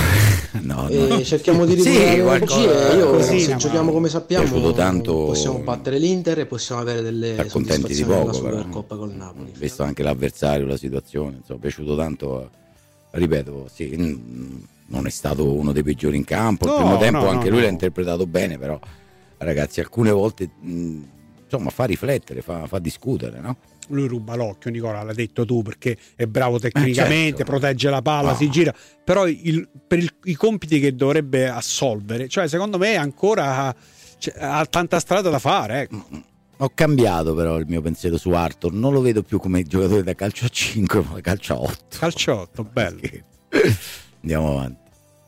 B: No.
T: Cerchiamo di recuperare energie, se giochiamo come sappiamo
B: tanto,
T: possiamo battere l'Inter e possiamo avere delle soddisfazioni nella Supercoppa col Napoli.
B: Visto anche l'avversario, la situazione, insomma, è piaciuto tanto, ripeto, non è stato uno dei peggiori in campo, il primo tempo anche lui l'ha interpretato bene, però ragazzi alcune volte insomma fa riflettere, fa discutere, no?
E: Lui ruba l'occhio, Nicola, l'hai detto tu, perché è bravo tecnicamente, protegge la palla, si gira, però per i compiti che dovrebbe assolvere, cioè secondo me ancora ha tanta strada da fare, ecco.
B: Ho cambiato però il mio pensiero su Arthur, non lo vedo più come giocatore da calcio a 5 ma da calcio a 8.
E: Calcio a 8, bello.
B: Andiamo avanti.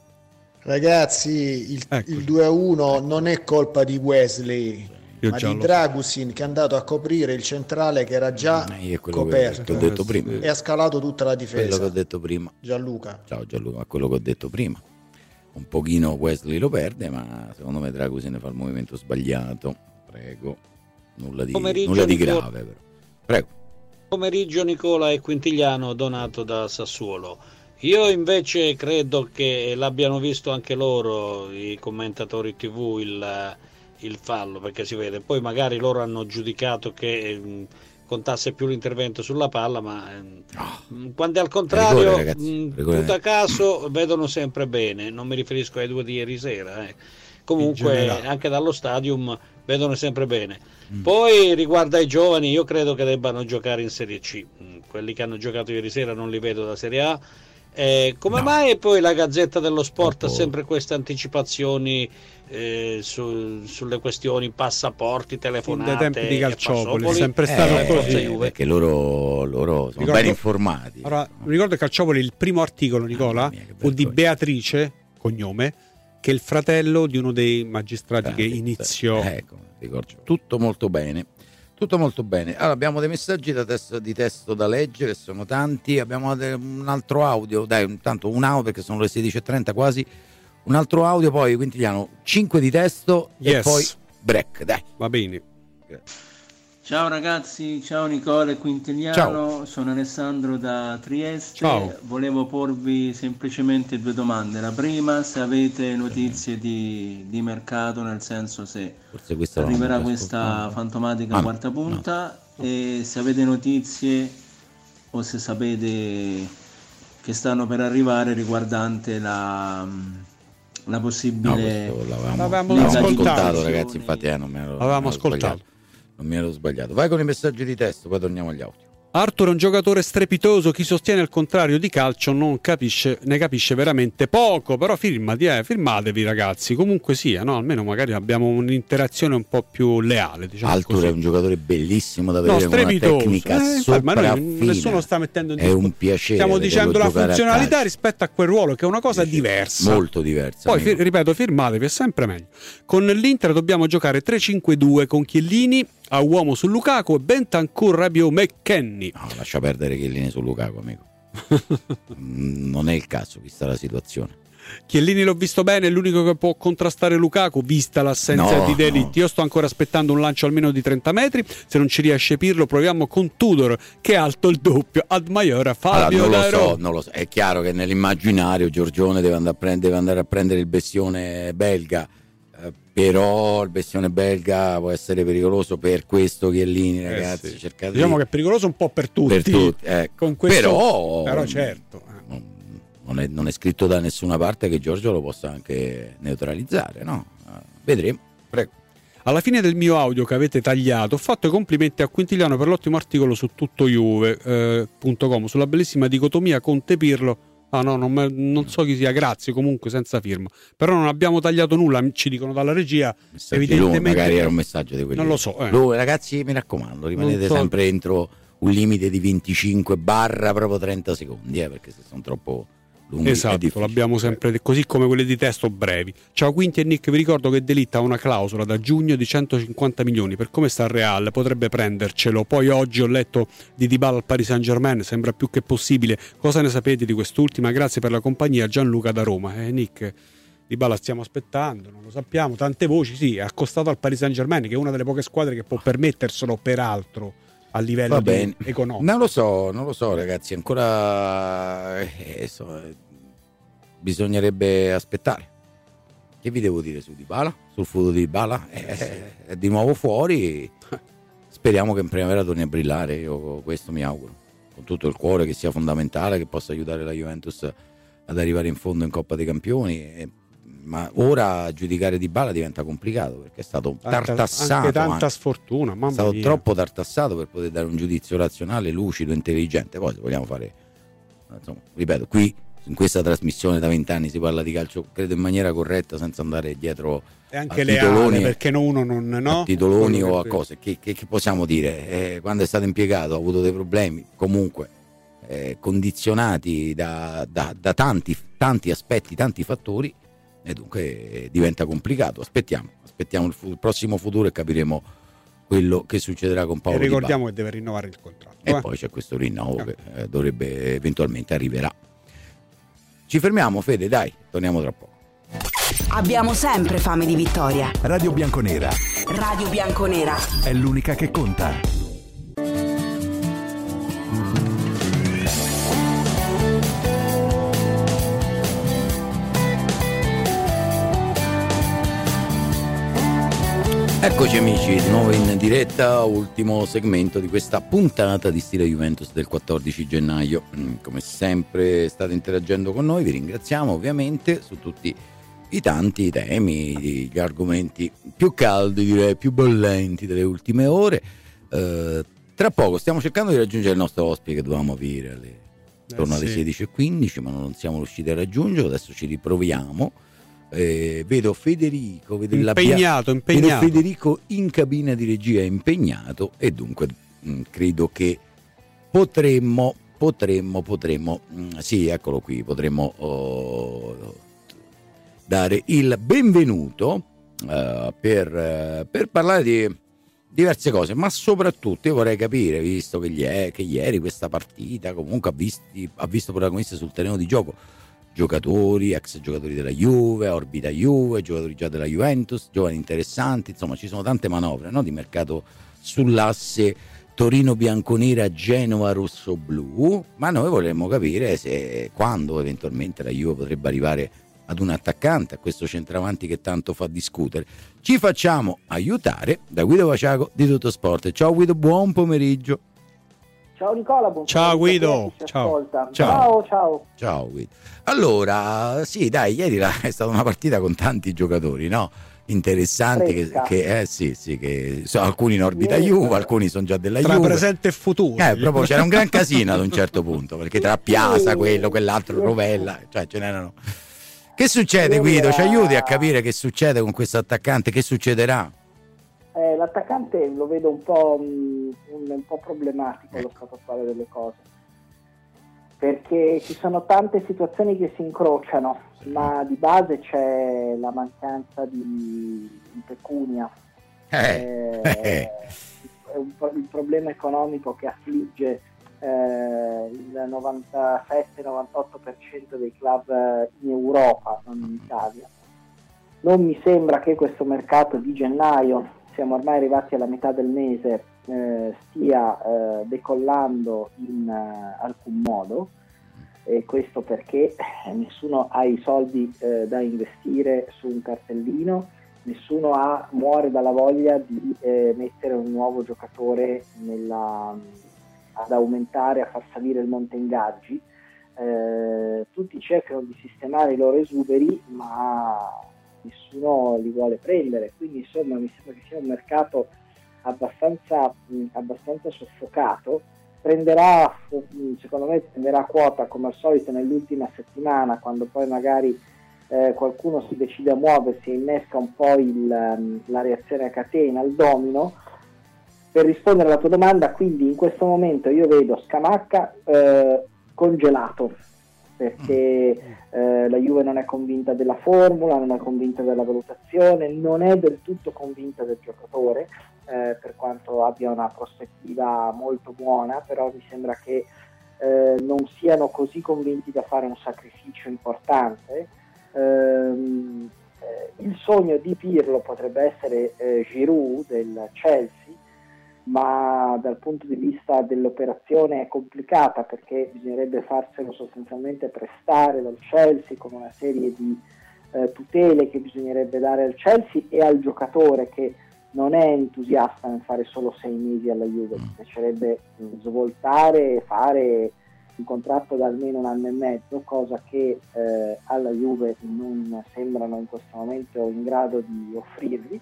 U: Ragazzi, il 2-1 non è colpa di Wesley, ma di Dragusin, che è andato a coprire il centrale che era già coperto,
B: che ho detto prima.
U: E ha scalato tutta la difesa.
B: Quello che ho detto prima.
U: Gianluca.
B: Ciao Gianluca, quello che ho detto prima. Un pochino Wesley lo perde, ma secondo me Dragusin fa il movimento sbagliato. Prego. Nulla di grave però. Prego.
V: Pomeriggio Nicola e Quintigliano, Donato da Sassuolo. Io invece credo che l'abbiano visto anche loro, i commentatori TV, il fallo, perché si vede. Poi magari loro hanno giudicato che contasse più l'intervento sulla palla, ma quando è al contrario, tutto a caso vedono sempre bene. Non mi riferisco ai due di ieri sera, comunque anche dallo stadium vedono sempre bene. Poi riguardo ai giovani, io credo che debbano giocare in Serie C. Quelli che hanno giocato ieri sera non li vedo da Serie A. Come mai poi la Gazzetta dello Sport ha sempre queste anticipazioni sulle questioni passaporti, telefonate?
E: Dai tempi di Calciopoli è sempre stato così,
B: perché loro sono ben informati.
E: Allora, ricordo che Calciopoli, il primo articolo, Nicola, fu di Beatrice, cognome, che è il fratello di uno dei magistrati che iniziò.
B: Ricordo. Tutto molto bene. Allora, abbiamo dei messaggi di testo da leggere, sono tanti. Abbiamo un altro audio, intanto un audio perché sono le 16:30 quasi. Un altro audio, poi Quintiliano, 5 di testo e poi break, dai.
E: Va bene.
Q: Ciao ragazzi, ciao Nicola e Quintiliano, sono Alessandro da Trieste.
E: Ciao.
Q: Volevo porvi semplicemente 2 domande. La prima, se avete notizie di mercato, nel senso se arriverà questa fantomatica quarta punta, e se avete notizie o se sapete che stanno per arrivare riguardante la possibile...
B: l'avevamo ascoltato, ragazzi, infatti non me
E: l'avevamo ascoltato.
B: Non mi ero sbagliato. Vai con i messaggi di testo, poi torniamo agli audio.
E: Arthur è un giocatore strepitoso, chi sostiene il contrario di calcio ne capisce veramente poco, però firmatevi ragazzi, comunque sia, no? Almeno magari abbiamo un'interazione un po' più leale, diciamo.
B: Arthur
E: così.
B: È un giocatore bellissimo da vedere, con una tecnica sopraffina,
E: nessuno sta mettendo in
B: è un piacere.
E: Stiamo dicendo la funzionalità rispetto a quel ruolo, che è una cosa diversa,
B: molto diversa.
E: Poi ripeto, firmatevi, è sempre meglio. Con l'Inter dobbiamo giocare 3-5-2 con Chiellini a uomo su Lukaku e Bentancur, Rabiot, McKennie.
B: No, lascia perdere Chiellini su Lukaku, amico. Non è il caso, vista la situazione.
E: Chiellini l'ho visto bene, è l'unico che può contrastare Lukaku, vista l'assenza di De Ligt. Io sto ancora aspettando un lancio almeno di 30 metri. Se non ci riesce Pirlo, proviamo con Tudor, che è alto il doppio. Ad Maiora, Fabio
B: non lo so. È chiaro che nell'immaginario Giorgione deve andare a prendere il bestione belga. Però il bestione belga può essere pericoloso per questo Chiellini, ragazzi.
E: Sì. Diciamo che è pericoloso un po' per tutti. Con questo... però certo.
B: Non è scritto da nessuna parte che Giorgio lo possa anche neutralizzare, no? Vedremo. Prego.
E: Alla fine del mio audio che avete tagliato, ho fatto i complimenti a Quintiliano per l'ottimo articolo su tuttojuve.com sulla bellissima dicotomia Conte-Pirlo. Non so chi sia, grazie, comunque senza firma. Però non abbiamo tagliato nulla, ci dicono dalla regia. Evidentemente
B: magari era un messaggio di quelli.
E: Non lo so.
B: Ragazzi, mi raccomando, rimanete sempre entro un limite di 25 proprio 30 secondi, perché se sono troppo lunghi.
E: Esatto, l'abbiamo sempre così come quelli di testo brevi. Ciao Quinti e Nick, vi ricordo che De Ligt ha una clausola da giugno di 150 milioni. Per come sta il Real potrebbe prendercelo. Poi oggi ho letto di Dybala al Paris Saint-Germain, sembra più che possibile. Cosa ne sapete di quest'ultima? Grazie per la compagnia, Gianluca da Roma. Nick, Dybala stiamo aspettando, non lo sappiamo, tante voci, sì, è accostato al Paris Saint-Germain, che è una delle poche squadre che può permetterselo, peraltro a livello economico.
B: Non lo so ragazzi, ancora bisognerebbe aspettare. Che vi devo dire su Dybala? Sul futuro di Dybala? È di nuovo fuori, speriamo che in primavera torni a brillare, io questo mi auguro con tutto il cuore, che sia fondamentale, che possa aiutare la Juventus ad arrivare in fondo in Coppa dei Campioni, ma ora giudicare Dybala diventa complicato perché è stato tartassato,
E: anche tanta sfortuna, mamma
B: è stato
E: mia.
B: Troppo tartassato per poter dare un giudizio razionale, lucido, intelligente. Poi se vogliamo fare, insomma, ripeto, qui in questa trasmissione da 20 anni si parla di calcio, credo in maniera corretta, senza andare dietro
E: e anche
B: a titoloni,
E: perché uno non
B: a titoloni o a cose che possiamo dire, quando è stato impiegato ha avuto dei problemi comunque condizionati da tanti aspetti, tanti fattori, e dunque diventa complicato. Aspettiamo il prossimo futuro e capiremo quello che succederà con Paolo Dybala.
E: Ricordiamo che deve rinnovare il contratto.
B: E poi c'è questo rinnovo che dovrebbe eventualmente arriverà. Ci fermiamo, Fede, dai, torniamo tra poco.
H: Abbiamo sempre fame di vittoria.
A: Radio Bianconera.
H: Radio Bianconera.
A: È l'unica che conta.
B: Eccoci amici, di nuovo in diretta, ultimo segmento di questa puntata di Stile Juventus del 14 gennaio. Come sempre state interagendo con noi, vi ringraziamo ovviamente su tutti i tanti temi, gli argomenti più caldi, direi più bollenti delle ultime ore. Tra poco stiamo cercando di raggiungere il nostro ospite che dovevamo avere alle intorno alle 16:15, ma non siamo riusciti a raggiungerlo. Adesso ci riproviamo. Vedo Federico, vedo Federico in cabina di regia impegnato, e dunque credo che potremmo sì, eccolo qui, potremmo dare il benvenuto per parlare di diverse cose, ma soprattutto io vorrei capire, visto che ieri questa partita comunque ha visto protagonisti sul terreno di gioco giocatori, ex giocatori della Juve, orbita Juve, giocatori già della Juventus, giovani interessanti, insomma ci sono tante manovre, no, di mercato sull'asse Torino-bianconera, Genova-rosso-blu, ma noi vorremmo capire quando eventualmente la Juve potrebbe arrivare ad un attaccante, a questo centravanti che tanto fa discutere. Ci facciamo aiutare da Guido Vaciaco di Tuttosport. Ciao Guido, buon pomeriggio.
C: Ciao Nicola, buon
E: ciao Guido.
B: Ciao Guido. Allora, sì, dai, ieri è stata una partita con tanti giocatori, no? Interessanti che alcuni in orbita Juve, alcuni sono già della Juve.
E: Tra presente e futuro.
B: Proprio c'era un gran casino ad un certo punto, perché tra Piazza, quell'altro, Rovella, cioè ce n'erano. Che succede, Guido? Ci aiuti a capire che succede con questo attaccante? Che succederà?
C: L'attaccante lo vedo un po' problematico lo stato attuale delle cose, perché ci sono tante situazioni che si incrociano, ma di base c'è la mancanza di pecunia. Il problema economico che affligge il 97-98% dei club in Europa, non in Italia. Non mi sembra che questo mercato di gennaio, siamo ormai arrivati alla metà del mese, stia decollando in alcun modo, e questo perché nessuno ha i soldi da investire su un cartellino, nessuno muore dalla voglia di mettere un nuovo giocatore ad aumentare, a far salire il monte ingaggi. Tutti cercano di sistemare i loro esuberi, ma nessuno li vuole prendere, quindi insomma mi sembra che sia un mercato abbastanza soffocato. Secondo me prenderà quota come al solito nell'ultima settimana, quando poi magari qualcuno si decide a muoversi e innesca un po' la reazione a catena, il domino. Per rispondere alla tua domanda, quindi in questo momento io vedo Scamacca congelato, perché la Juve non è convinta della formula, non è convinta della valutazione, non è del tutto convinta del giocatore, per quanto abbia una prospettiva molto buona, però mi sembra che non siano così convinti da fare un sacrificio importante. Il sogno di Pirlo potrebbe essere Giroud del Chelsea, ma dal punto di vista dell'operazione è complicata, perché bisognerebbe farselo sostanzialmente prestare dal Chelsea con una serie di tutele che bisognerebbe dare al Chelsea e al giocatore, che non è entusiasta nel fare solo 6 mesi alla Juve. Piacerebbe svoltare e fare un contratto da almeno 1 anno e mezzo, cosa che alla Juve non sembrano in questo momento in grado di offrirgli.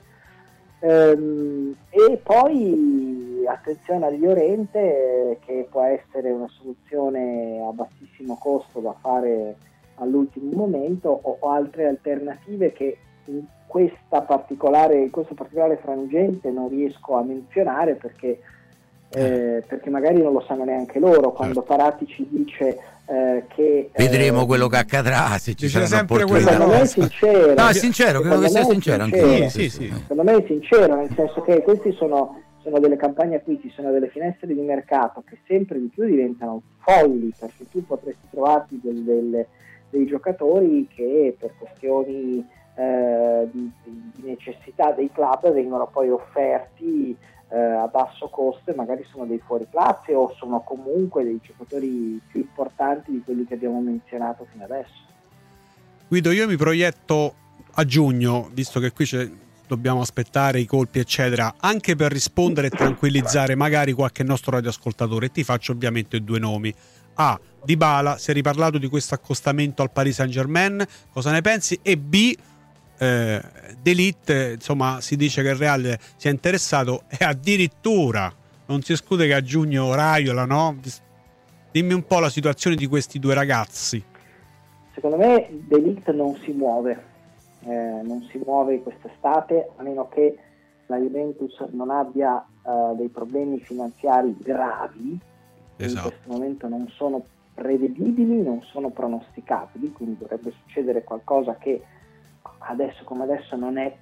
C: E poi attenzione agli Llorente, che può essere una soluzione a bassissimo costo da fare all'ultimo momento, o altre alternative che in questo particolare frangente non riesco a menzionare, perché magari non lo sanno neanche loro. Quando Paratici dice che
B: vedremo quello che accadrà, se ci sarà un'opportunità.
C: Secondo me è sincero.
B: No, è sincero, credo che sia sincero anche.
C: Sì. Secondo me è sincero, nel senso che questi sono delle campagne acquisti, sono delle finestre di mercato che sempre di più diventano folli, perché tu potresti trovarti dei giocatori che per questioni di necessità dei club vengono poi offerti a basso costo, e magari sono dei fuoriclasse o sono comunque dei giocatori più importanti di quelli che abbiamo menzionato fino adesso.
E: Guido, io mi proietto a giugno, visto che qui dobbiamo aspettare i colpi eccetera, anche per rispondere e tranquillizzare magari qualche nostro radioascoltatore. Ti faccio ovviamente 2 nomi. A. Dybala, si è riparlato di questo accostamento al Paris Saint-Germain, cosa ne pensi? E B. De Ligt, insomma, si dice che il Real sia interessato, e addirittura non si esclude che a giugno Raiola, no? Dimmi un po' la situazione di questi due ragazzi.
C: Secondo me De Ligt non si muove quest'estate, a meno che la Juventus non abbia dei problemi finanziari gravi, che in questo momento non sono prevedibili, non sono pronosticabili, quindi dovrebbe succedere qualcosa che adesso come adesso non è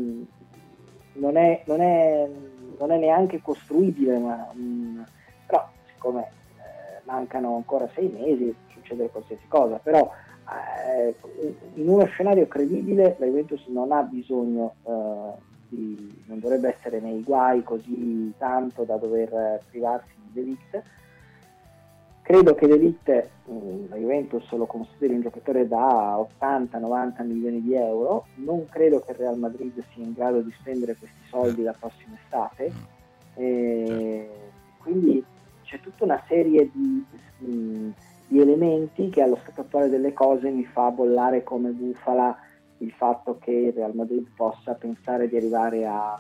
C: neanche costruibile, però siccome mancano ancora 6 mesi succede qualsiasi cosa, però in uno scenario credibile la Juventus non ha bisogno non dovrebbe essere nei guai così tanto da dover privarsi di De Ligt. Credo che De Ligt la Juventus lo consideri un giocatore da 80-90 milioni di euro, non credo che il Real Madrid sia in grado di spendere questi soldi la prossima estate, quindi c'è tutta una serie di elementi che allo stato attuale delle cose mi fa bollare come bufala il fatto che il Real Madrid possa pensare di arrivare a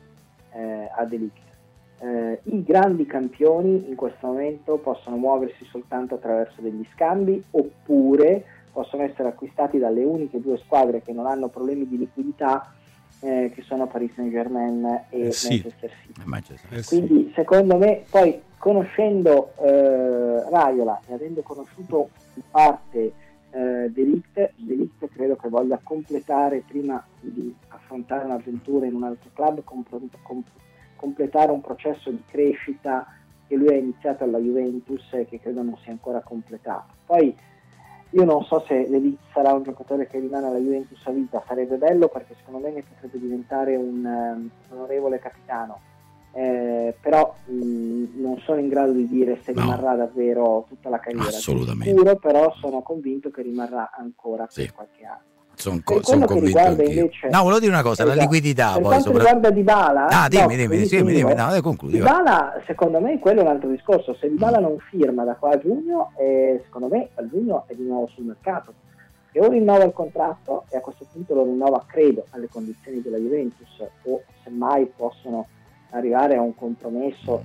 C: De Ligt. I grandi campioni in questo momento possono muoversi soltanto attraverso degli scambi, oppure possono essere acquistati dalle uniche 2 squadre che non hanno problemi di liquidità, che sono Paris Saint-Germain e Manchester City. Quindi secondo me, poi conoscendo Raiola e avendo conosciuto in parte De Ligt credo che voglia completare, prima di affrontare un'avventura in un altro club, completare un processo di crescita che lui ha iniziato alla Juventus e che credo non sia ancora completato. Poi io non so se De Ligt sarà un giocatore che rimane alla Juventus a vita, sarebbe bello perché secondo me ne potrebbe diventare un onorevole capitano, però non sono in grado di dire se rimarrà davvero tutta la carriera.
B: Assolutamente.
C: Sicuro, però sono convinto che rimarrà ancora per qualche anno.
B: Sono convinto anch'io.
C: Invece,
B: no, volevo dire una cosa, la liquidità
C: per
B: poi
C: quanto riguarda Dybala,
B: dimmi, no, concludi.
C: Dybala, secondo me quello è un altro discorso. Se Dybala non firma da qua a giugno, secondo me a giugno è di nuovo sul mercato, e o rinnova il contratto e a questo punto lo rinnova, credo, alle condizioni della Juventus, o semmai possono arrivare a un compromesso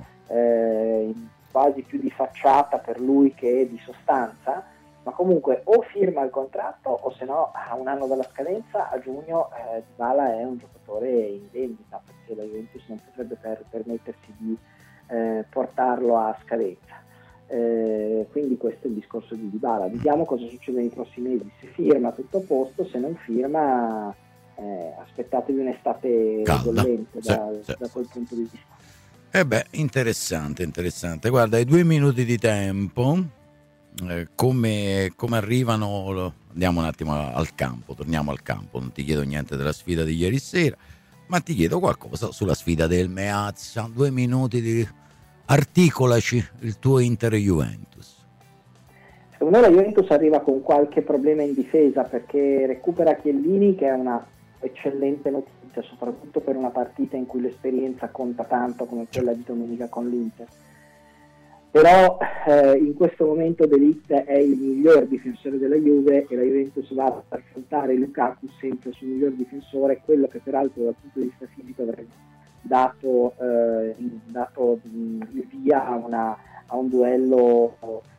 C: quasi più di facciata per lui che di sostanza, ma comunque o firma il contratto o se no a un anno dalla scadenza a giugno Dybala è un giocatore in vendita, perché la Juventus non potrebbe permettersi di portarlo a scadenza. Quindi questo è il discorso di Dybala. Vediamo cosa succede nei prossimi mesi. Se firma tutto a posto, se non firma aspettatevi un'estate bollente da quel punto di vista.
B: Interessante. Guarda, hai 2 minuti di tempo. Come arrivano? Andiamo un attimo al campo, torniamo al campo. Non ti chiedo niente della sfida di ieri sera, ma ti chiedo qualcosa sulla sfida del Meazza. 2 minuti di articolaci il tuo Inter Juventus.
C: Secondo me la Juventus arriva con qualche problema in difesa, perché recupera Chiellini, che è una eccellente notizia, soprattutto per una partita in cui l'esperienza conta tanto come quella di domenica con l'Inter. Però in questo momento De Ligt è il miglior difensore della Juve e la Juventus va ad affrontare Lukaku sempre sul miglior difensore, quello che peraltro dal punto di vista fisico avrebbe dato il via a un duello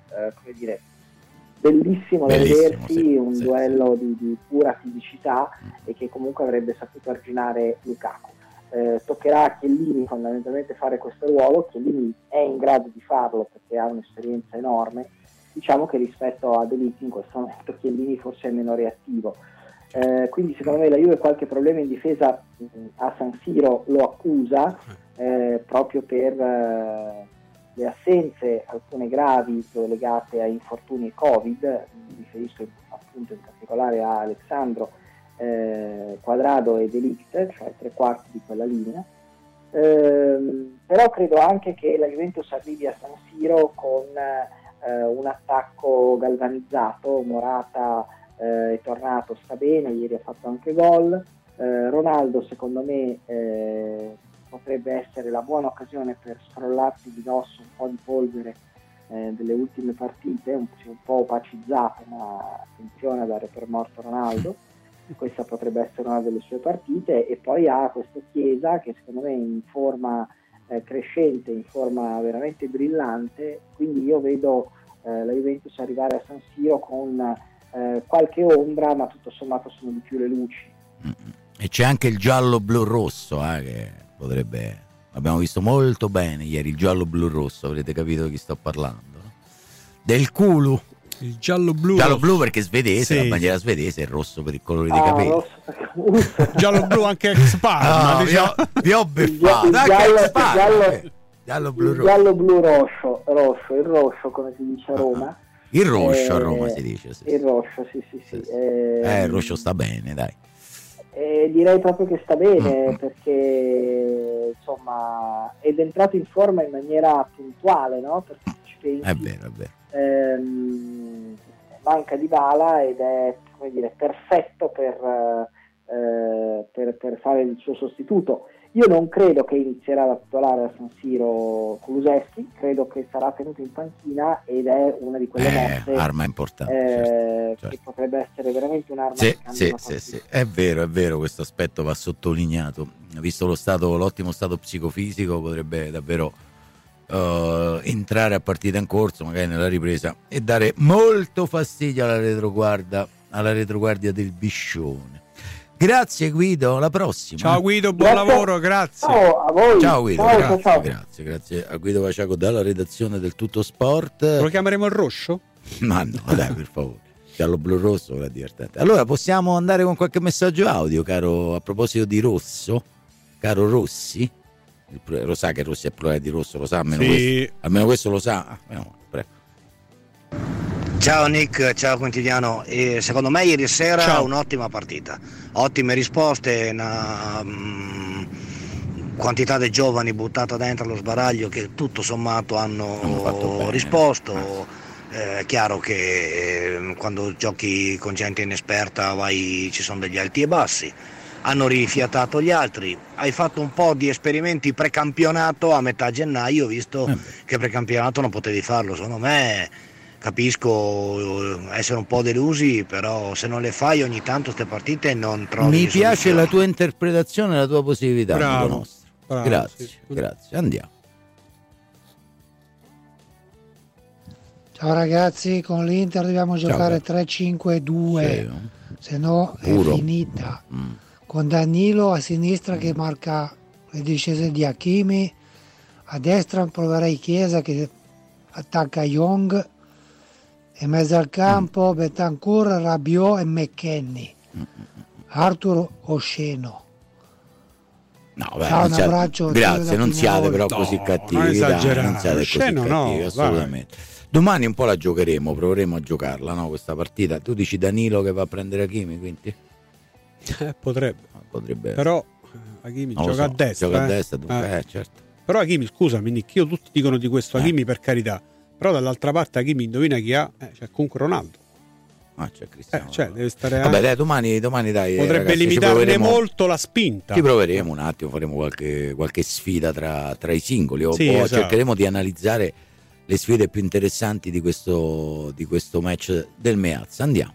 C: bellissimo da vedersi, un duello di pura fisicità e che comunque avrebbe saputo arginare Lukaku. Toccherà a Chiellini fondamentalmente fare questo ruolo. Chiellini è in grado di farlo perché ha un'esperienza enorme. Diciamo che rispetto a De Ligt in questo momento Chiellini forse è meno reattivo, quindi secondo me la Juve qualche problema in difesa a San Siro lo accusa, proprio per le assenze, alcune gravi legate a infortuni e Covid. Mi riferisco appunto in particolare a Alexandro, Quadrado e De Ligt, cioè 3/4 di quella linea. Però credo anche che la Juventus arrivi a San Siro con un attacco galvanizzato. Morata è tornato, sta bene, ieri ha fatto anche gol. Ronaldo secondo me potrebbe essere la buona occasione per scrollarsi di dosso un po' di polvere delle ultime partite, un po' opacizzato, ma attenzione a dare per morto Ronaldo. Questa potrebbe essere una delle sue partite. E poi ha questo Chiesa che secondo me è in forma crescente, in forma veramente brillante, quindi io vedo la Juventus arrivare a San Siro con qualche ombra, ma tutto sommato sono di più le luci.
B: E c'è anche il giallo blu rosso che potrebbe, abbiamo visto molto bene ieri il giallo blu rosso, avrete capito di chi sto parlando, no? Del culo.
E: Il giallo blu
B: perché svedese, sì. La bandiera svedese, e il rosso per il colore dei capelli.
E: Giallo blu anche ex Parma,
B: no,
E: diciamo.
B: vi ho beffato. Giallo blu rosso.
C: Giallo blu rosso, il rosso come si dice a Roma.
B: Il rosso a Roma si dice, sì.
C: Il rosso, sì.
B: Il rosso sta bene, dai.
C: Direi proprio che sta bene, perché insomma ed è entrato in forma in maniera puntuale, no? Perché ci pensi,
B: è vero.
C: Manca Dybala ed è, come dire, perfetto per fare il suo sostituto. Io non credo che inizierà da titolare a San Siro Kulusevski, credo che sarà tenuto in panchina ed è una di quelle mosse
B: arma importante, certo.
C: Che potrebbe essere veramente un'arma.
B: Sì. È vero, questo aspetto va sottolineato. Visto l'ottimo stato psicofisico, potrebbe davvero entrare a partita in corso, magari nella ripresa, e dare molto fastidio alla retroguardia del Biscione. Grazie Guido, alla prossima.
E: Ciao Guido, buon lavoro, grazie.
C: Ciao a voi.
B: Ciao Guido,
C: ciao.
B: Grazie a Guido Vaciaco dalla redazione del Tutto Sport.
E: Lo chiameremo il rosso?
B: Ma no, dai, per favore. Giallo blu rosso è divertente. Allora possiamo andare con qualche messaggio audio, caro, a proposito di rosso, caro Rossi. Lo sa che Rossi è plurale di rosso, lo sa, almeno questo lo sa. Prego.
D: Ciao Nick, ciao Quintiliano. Secondo me ieri sera un'ottima partita, ottime risposte, una quantità di giovani buttata dentro lo sbaraglio che tutto sommato hanno risposto. È chiaro che quando giochi con gente inesperta ci sono degli alti e bassi. Hanno rifiatato gli altri, hai fatto un po' di esperimenti precampionato a metà gennaio, visto che precampionato non potevi farlo. Secondo me, capisco essere un po' delusi, però se non le fai ogni tanto queste partite non trovi.
B: Mi piace la tua interpretazione, la tua positività.
E: Bravo.
B: Grazie, andiamo.
L: Ciao ragazzi, con l'Inter dobbiamo giocare 3-5-2, se no è finita. Con Danilo a sinistra che marca le discese di Hakimi, a destra proverei Chiesa che attacca Young, e in mezzo al campo Bentancur, Rabiot e McKennie, Arthur Osceno.
B: Ciao, un abbraccio. Grazie, non siate però così cattivi, non siate così cattivi, assolutamente. Domani un po' la giocheremo, proveremo a giocarla, no, questa partita. Tu dici Danilo che va a prendere Hakimi, quindi?
E: Potrebbe. Però Hakimi gioca a destra.
B: Gioca a destra, certo.
E: Però Hakimi, scusami Nick, tutti dicono di questo Hakimi, per carità. Però dall'altra parte Hakimi indovina chi ha? C'è comunque Ronaldo.
B: C'è Cristiano.
E: Deve stare.
B: Vabbè, dai, domani dai.
E: Potrebbe
B: ragazzi,
E: limitarne molto la spinta.
B: Ci proveremo un attimo, faremo qualche sfida tra i singoli, o
E: esatto.
B: Cercheremo di analizzare le sfide più interessanti di questo match del Meazza. Andiamo.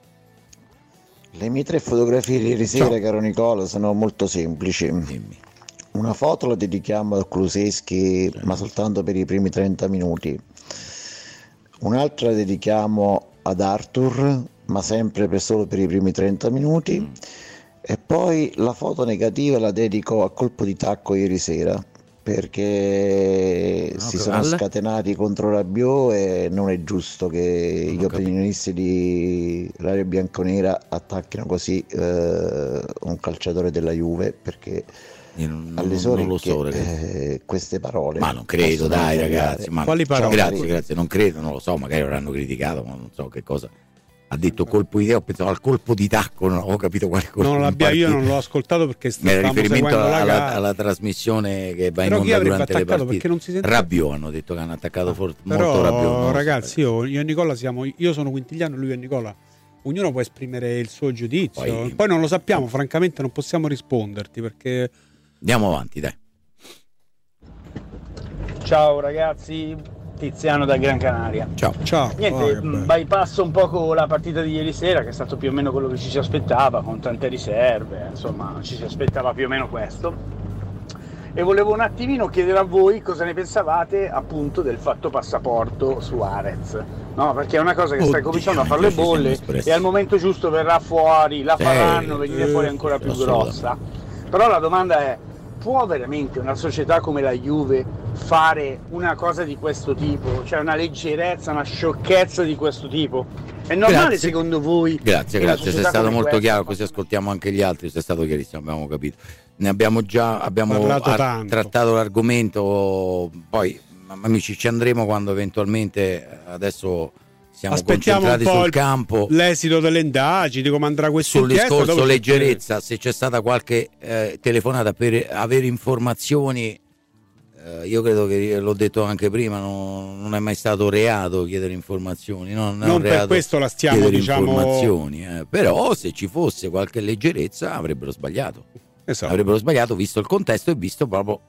F: Le mie 3 fotografie di ieri sera, caro Nicola, sono molto semplici.
B: Dimmi.
F: Una foto la dedichiamo a Kulusevski, ma soltanto per i primi 30 minuti. Un'altra la dedichiamo ad Arthur, ma sempre solo per i primi 30 minuti. E poi la foto negativa la dedico a colpo di tacco ieri sera, perché si sono scatenati contro Rabiot e non è giusto che gli opinionisti di l'area bianconera attacchino così un calciatore della Juve, perché alle sue orecchie queste parole,
B: ma non credo, dai ragazzi,
E: quali parole?
B: Grazie, non credo, non lo so, magari avranno criticato, ma non so che cosa ha detto. Colpo di idea, ho pensato al colpo di tacco, non ho capito quale colpo.
E: Io non l'ho ascoltato perché
B: stavamo seguendo alla trasmissione che va in onda durante le partite.
E: Non si sente.
B: Rabiot, hanno detto che hanno attaccato molto Rabiot.
E: No, ragazzi, io e Nicola io sono Quintiliano, lui e Nicola. Ognuno può esprimere il suo giudizio. Poi non lo sappiamo, francamente non possiamo risponderti perché.
B: Andiamo avanti, dai.
W: Ciao ragazzi, Tiziano da Gran Canaria.
B: Ciao.
W: Niente, bypasso un po' la partita di ieri sera, che è stato più o meno quello che ci si aspettava, con tante riserve, insomma ci si aspettava più o meno questo. e volevo un attimino chiedere a voi cosa ne pensavate appunto del fatto passaporto su Arez, no? Perché è una cosa che sta cominciando a fare le bolle e al momento giusto verrà fuori, la faranno venire fuori ancora più grossa. Però la domanda è: può veramente una società come la Juve fare una cosa di questo tipo? Cioè una leggerezza, una sciocchezza di questo tipo? È normale secondo voi?
B: Grazie, sei stato molto chiaro, così ascoltiamo anche gli altri, sei stato chiarissimo, abbiamo capito. Ne abbiamo trattato l'argomento, poi amici ci andremo quando eventualmente, adesso siamo concentrati sul campo.
E: L'esito delle indagini, come andrà questo
B: sul discorso leggerezza, se c'è stata qualche telefonata per avere informazioni. Io credo che l'ho detto anche prima, non è mai stato reato chiedere informazioni, non
E: per questo la stiamo
B: informazioni, però se ci fosse qualche leggerezza avrebbero sbagliato.
E: Esatto.
B: Avrebbero sbagliato visto il contesto e visto proprio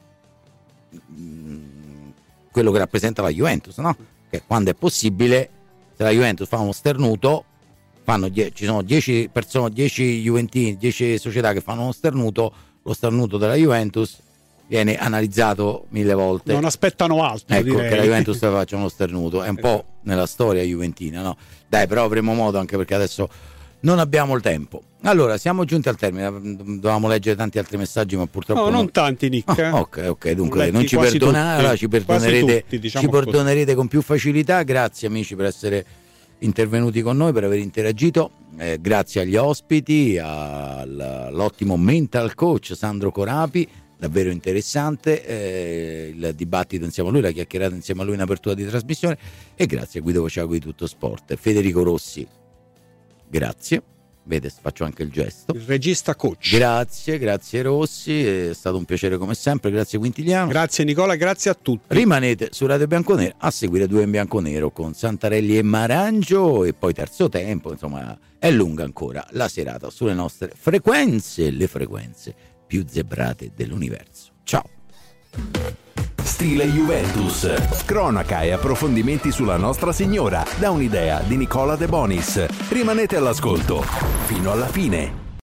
B: quello che rappresenta la Juventus, no? Che quando è possibile, se la Juventus fa uno sternuto, ci sono 10 persone, 10 juventini, 10 società che fanno uno sternuto, lo sternuto della Juventus viene analizzato 1000 volte.
E: Non aspettano altro,
B: ecco,
E: direi.
B: Che la Juventus faccia uno sternuto, è un po' nella storia juventina, no? Dai, però avremo modo, anche perché adesso non abbiamo il tempo. Allora, siamo giunti al termine, dovevamo leggere tanti altri messaggi, ma purtroppo
E: no, non tanti, Nick.
B: Ok, dunque non ci perdonate, ci perdonerete, ci perdonerete con più facilità. Grazie amici per essere intervenuti con noi, per aver interagito, grazie agli ospiti, all'ottimo mental coach Sandro Corapi, davvero interessante il dibattito insieme a lui, la chiacchierata insieme a lui in apertura di trasmissione, e grazie a Guido Vociago di Tutto Sport. Federico Rossi, grazie, vede, faccio anche il gesto,
E: il regista coach.
B: Grazie Rossi, è stato un piacere come sempre, grazie Quintiliano,
E: grazie Nicola, grazie a tutti.
B: Rimanete su Radio Bianconero a seguire 2 in Bianconero con Santarelli e Marangio, e poi terzo tempo, insomma è lunga ancora la serata sulle nostre frequenze, le frequenze più zebrate dell'universo. Ciao.
A: Stile Juventus, cronaca e approfondimenti sulla Nostra Signora, da un'idea di Nicola De Bonis. Rimanete all'ascolto fino alla fine.